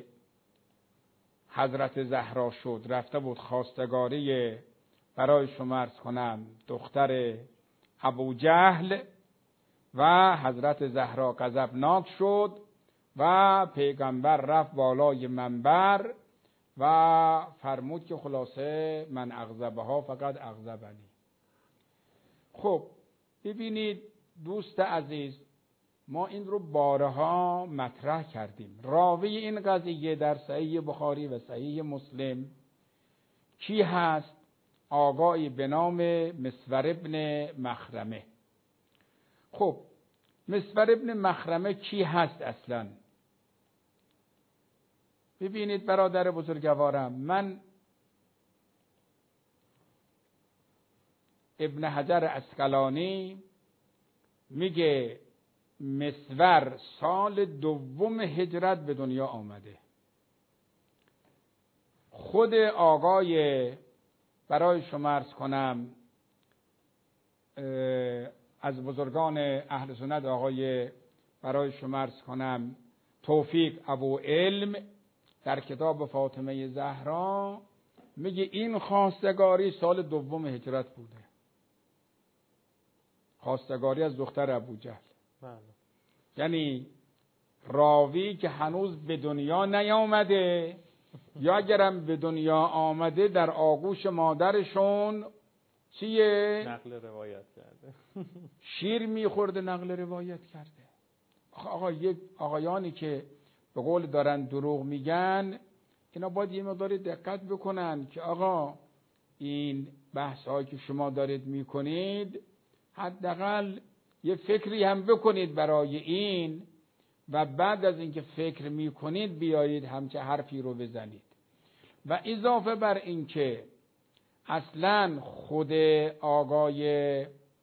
حضرت زهرا شد، رفته بود خواستگاری برای شما عرض کنم دختر ابو جهل و حضرت زهرا غضبناک شد و پیغمبر رفت بالای منبر و فرمود که خلاصه من اغضبها فقط اغضبنی. خب ببینید دوست عزیز، ما این رو بارها مطرح کردیم. راوی این قضیه در صحیح بخاری و صحیح مسلم کی هست؟ آقایی به نام مسور ابن مخرمه. خب مسور ابن مخرمه کی هست اصلا؟ ببینید برادر بزرگوارم، من ابن حجر عسقلانی میگه مسور سال دوم هجرت به دنیا آمده. خود آقای برای شما عرض کنم از بزرگان اهل سنت، آقای برای شما عرض کنم توفیق ابو علم در کتاب فاطمه زهرا میگه این خواستگاری سال دوم هجرت بوده. خواستگاری از دختر ابو جهل. بله. یعنی راوی که هنوز به دنیا نیامده یا اگرم به دنیا آمده در آغوش مادرشون چیه؟ نقل روایت کرده. شیر میخورده نقل روایت کرده. آقا یک آقایانی که به قول دارن دروغ میگن، اینا باید یه مقدار دقت بکنن که آقا این بحث هایی که شما دارید میکنید حداقل یه فکری هم بکنید برای این و بعد از اینکه فکر میکنید بیایید همچه حرفی رو بزنید. و اضافه بر این که اصلا خود آقای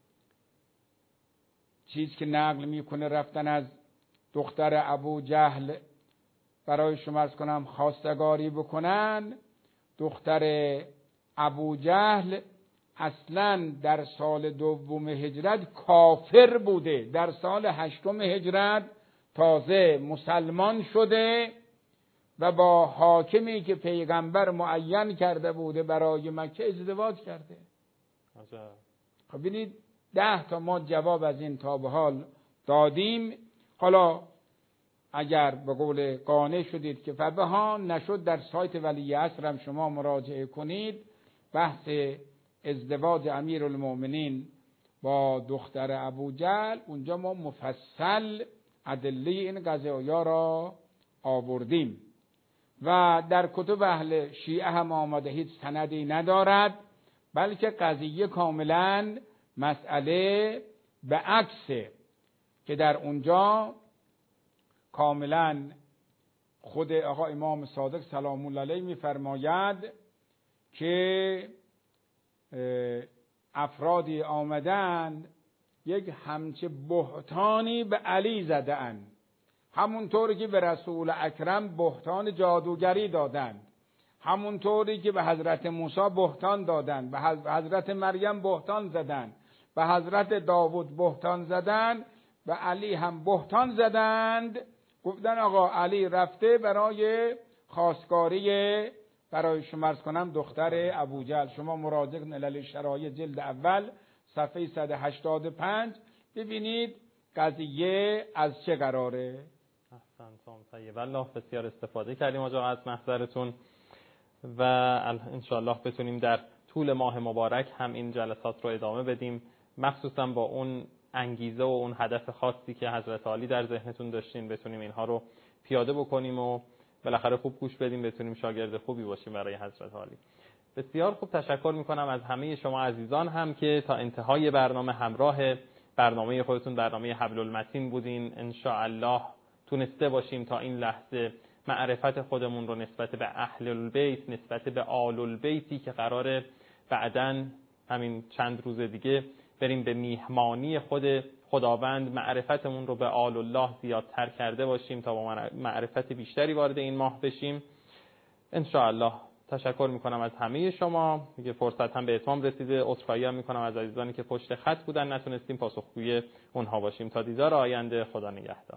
چیز که نقل میکنه رفتن از دختر ابو جهل برای شما عرض کنم خواستگاری بکنن، دختر ابو جهل اصلا در سال دوم هجرت کافر بوده، در سال هشتم هجرت تازه مسلمان شده و با حاکمی که پیغمبر معین کرده بوده برای مکه ازدواج کرده. خب ببینید ده تا ما جواب از این تا به حال دادیم. حالا اگر به قول قانع شدید که فبها نشد، در سایت ولی عصر هم شما مراجعه کنید، بحث ازدواج امیرالمؤمنین با دختر ابو جهل، اونجا ما مفصل ادله این قضایا را آوردیم و در کتب اهل شیعه هم آمده هیچ سندی ندارد، بلکه قضیه کاملا مسئله به عکسه که در اونجا کاملا خود آقا امام صادق سلام الله علیه می‌فرماید که افرادی آمدند یک همچه بهتانی به علی زدند، همونطوری که به رسول اکرم بهتان جادوگری دادند، همونطوری که به حضرت موسی بهتان دادند، به حضرت مریم بهتان زدند، به حضرت داوود بهتان زدند، به علی هم بهتان زدند. گفتن آقا علی رفته برای خواستگاری برای شما عرض کنم دختر ابو جهل. شما مراجعه علل شرایع جلد اول صفحه صد و هشتاد و پنج ببینید قضیه از چه قراره. احسنتم طیب الله، بسیار استفاده کردیم آقا از محضرتون و انشاءالله بتونیم در طول ماه مبارک هم این جلسات رو ادامه بدیم، مخصوصا با اون انگیزه و اون هدف خاصی که حضرت عالی در ذهنتون داشتین بتونیم اینها رو پیاده بکنیم و بالاخره خوب گوش بدیم، بتونیم شاگرد خوبی باشیم برای حضرت عالی. بسیار خوب، تشکر میکنم از همه شما عزیزان هم که تا انتهای برنامه همراه برنامه خودتون برنامه حبل المتین بودین. انشاءالله تونسته باشیم تا این لحظه معرفت خودمون رو نسبت به اهل البیت، نسبت به آل البیتی که قراره بعداً همین چند روز دیگه بریم به میهمانی خود خداوند، معرفتمون رو به آل الله زیادتر کرده باشیم تا با معرفت بیشتری وارد این ماه بشیم انشاءالله. تشکر میکنم از همه شما، میگه فرصت هم به اتمام رسیده. عذرخواهی هم میکنم از عزیزانی که پشت خط بودن نتونستیم پاسخگوی اونها باشیم. تا دیدار آینده، خدا نگهدار.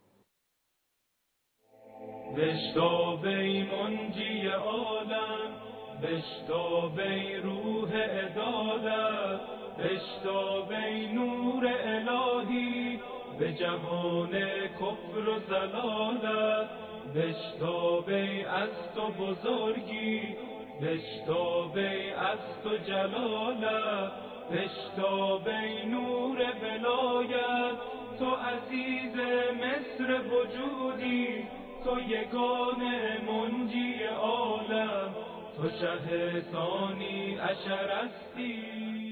بشتابی منجی عالم، بشتابی روح عدالت، بشتابی نور الهی به جهان کفر و ضلالت، بشتابی از تو بزرگی، بشتابی از تو جلالت، بشتابی نور ولایت، تو عزیز مصر وجودی، تو یگانه منجی عالم، تو شه ثانی عشر هستی.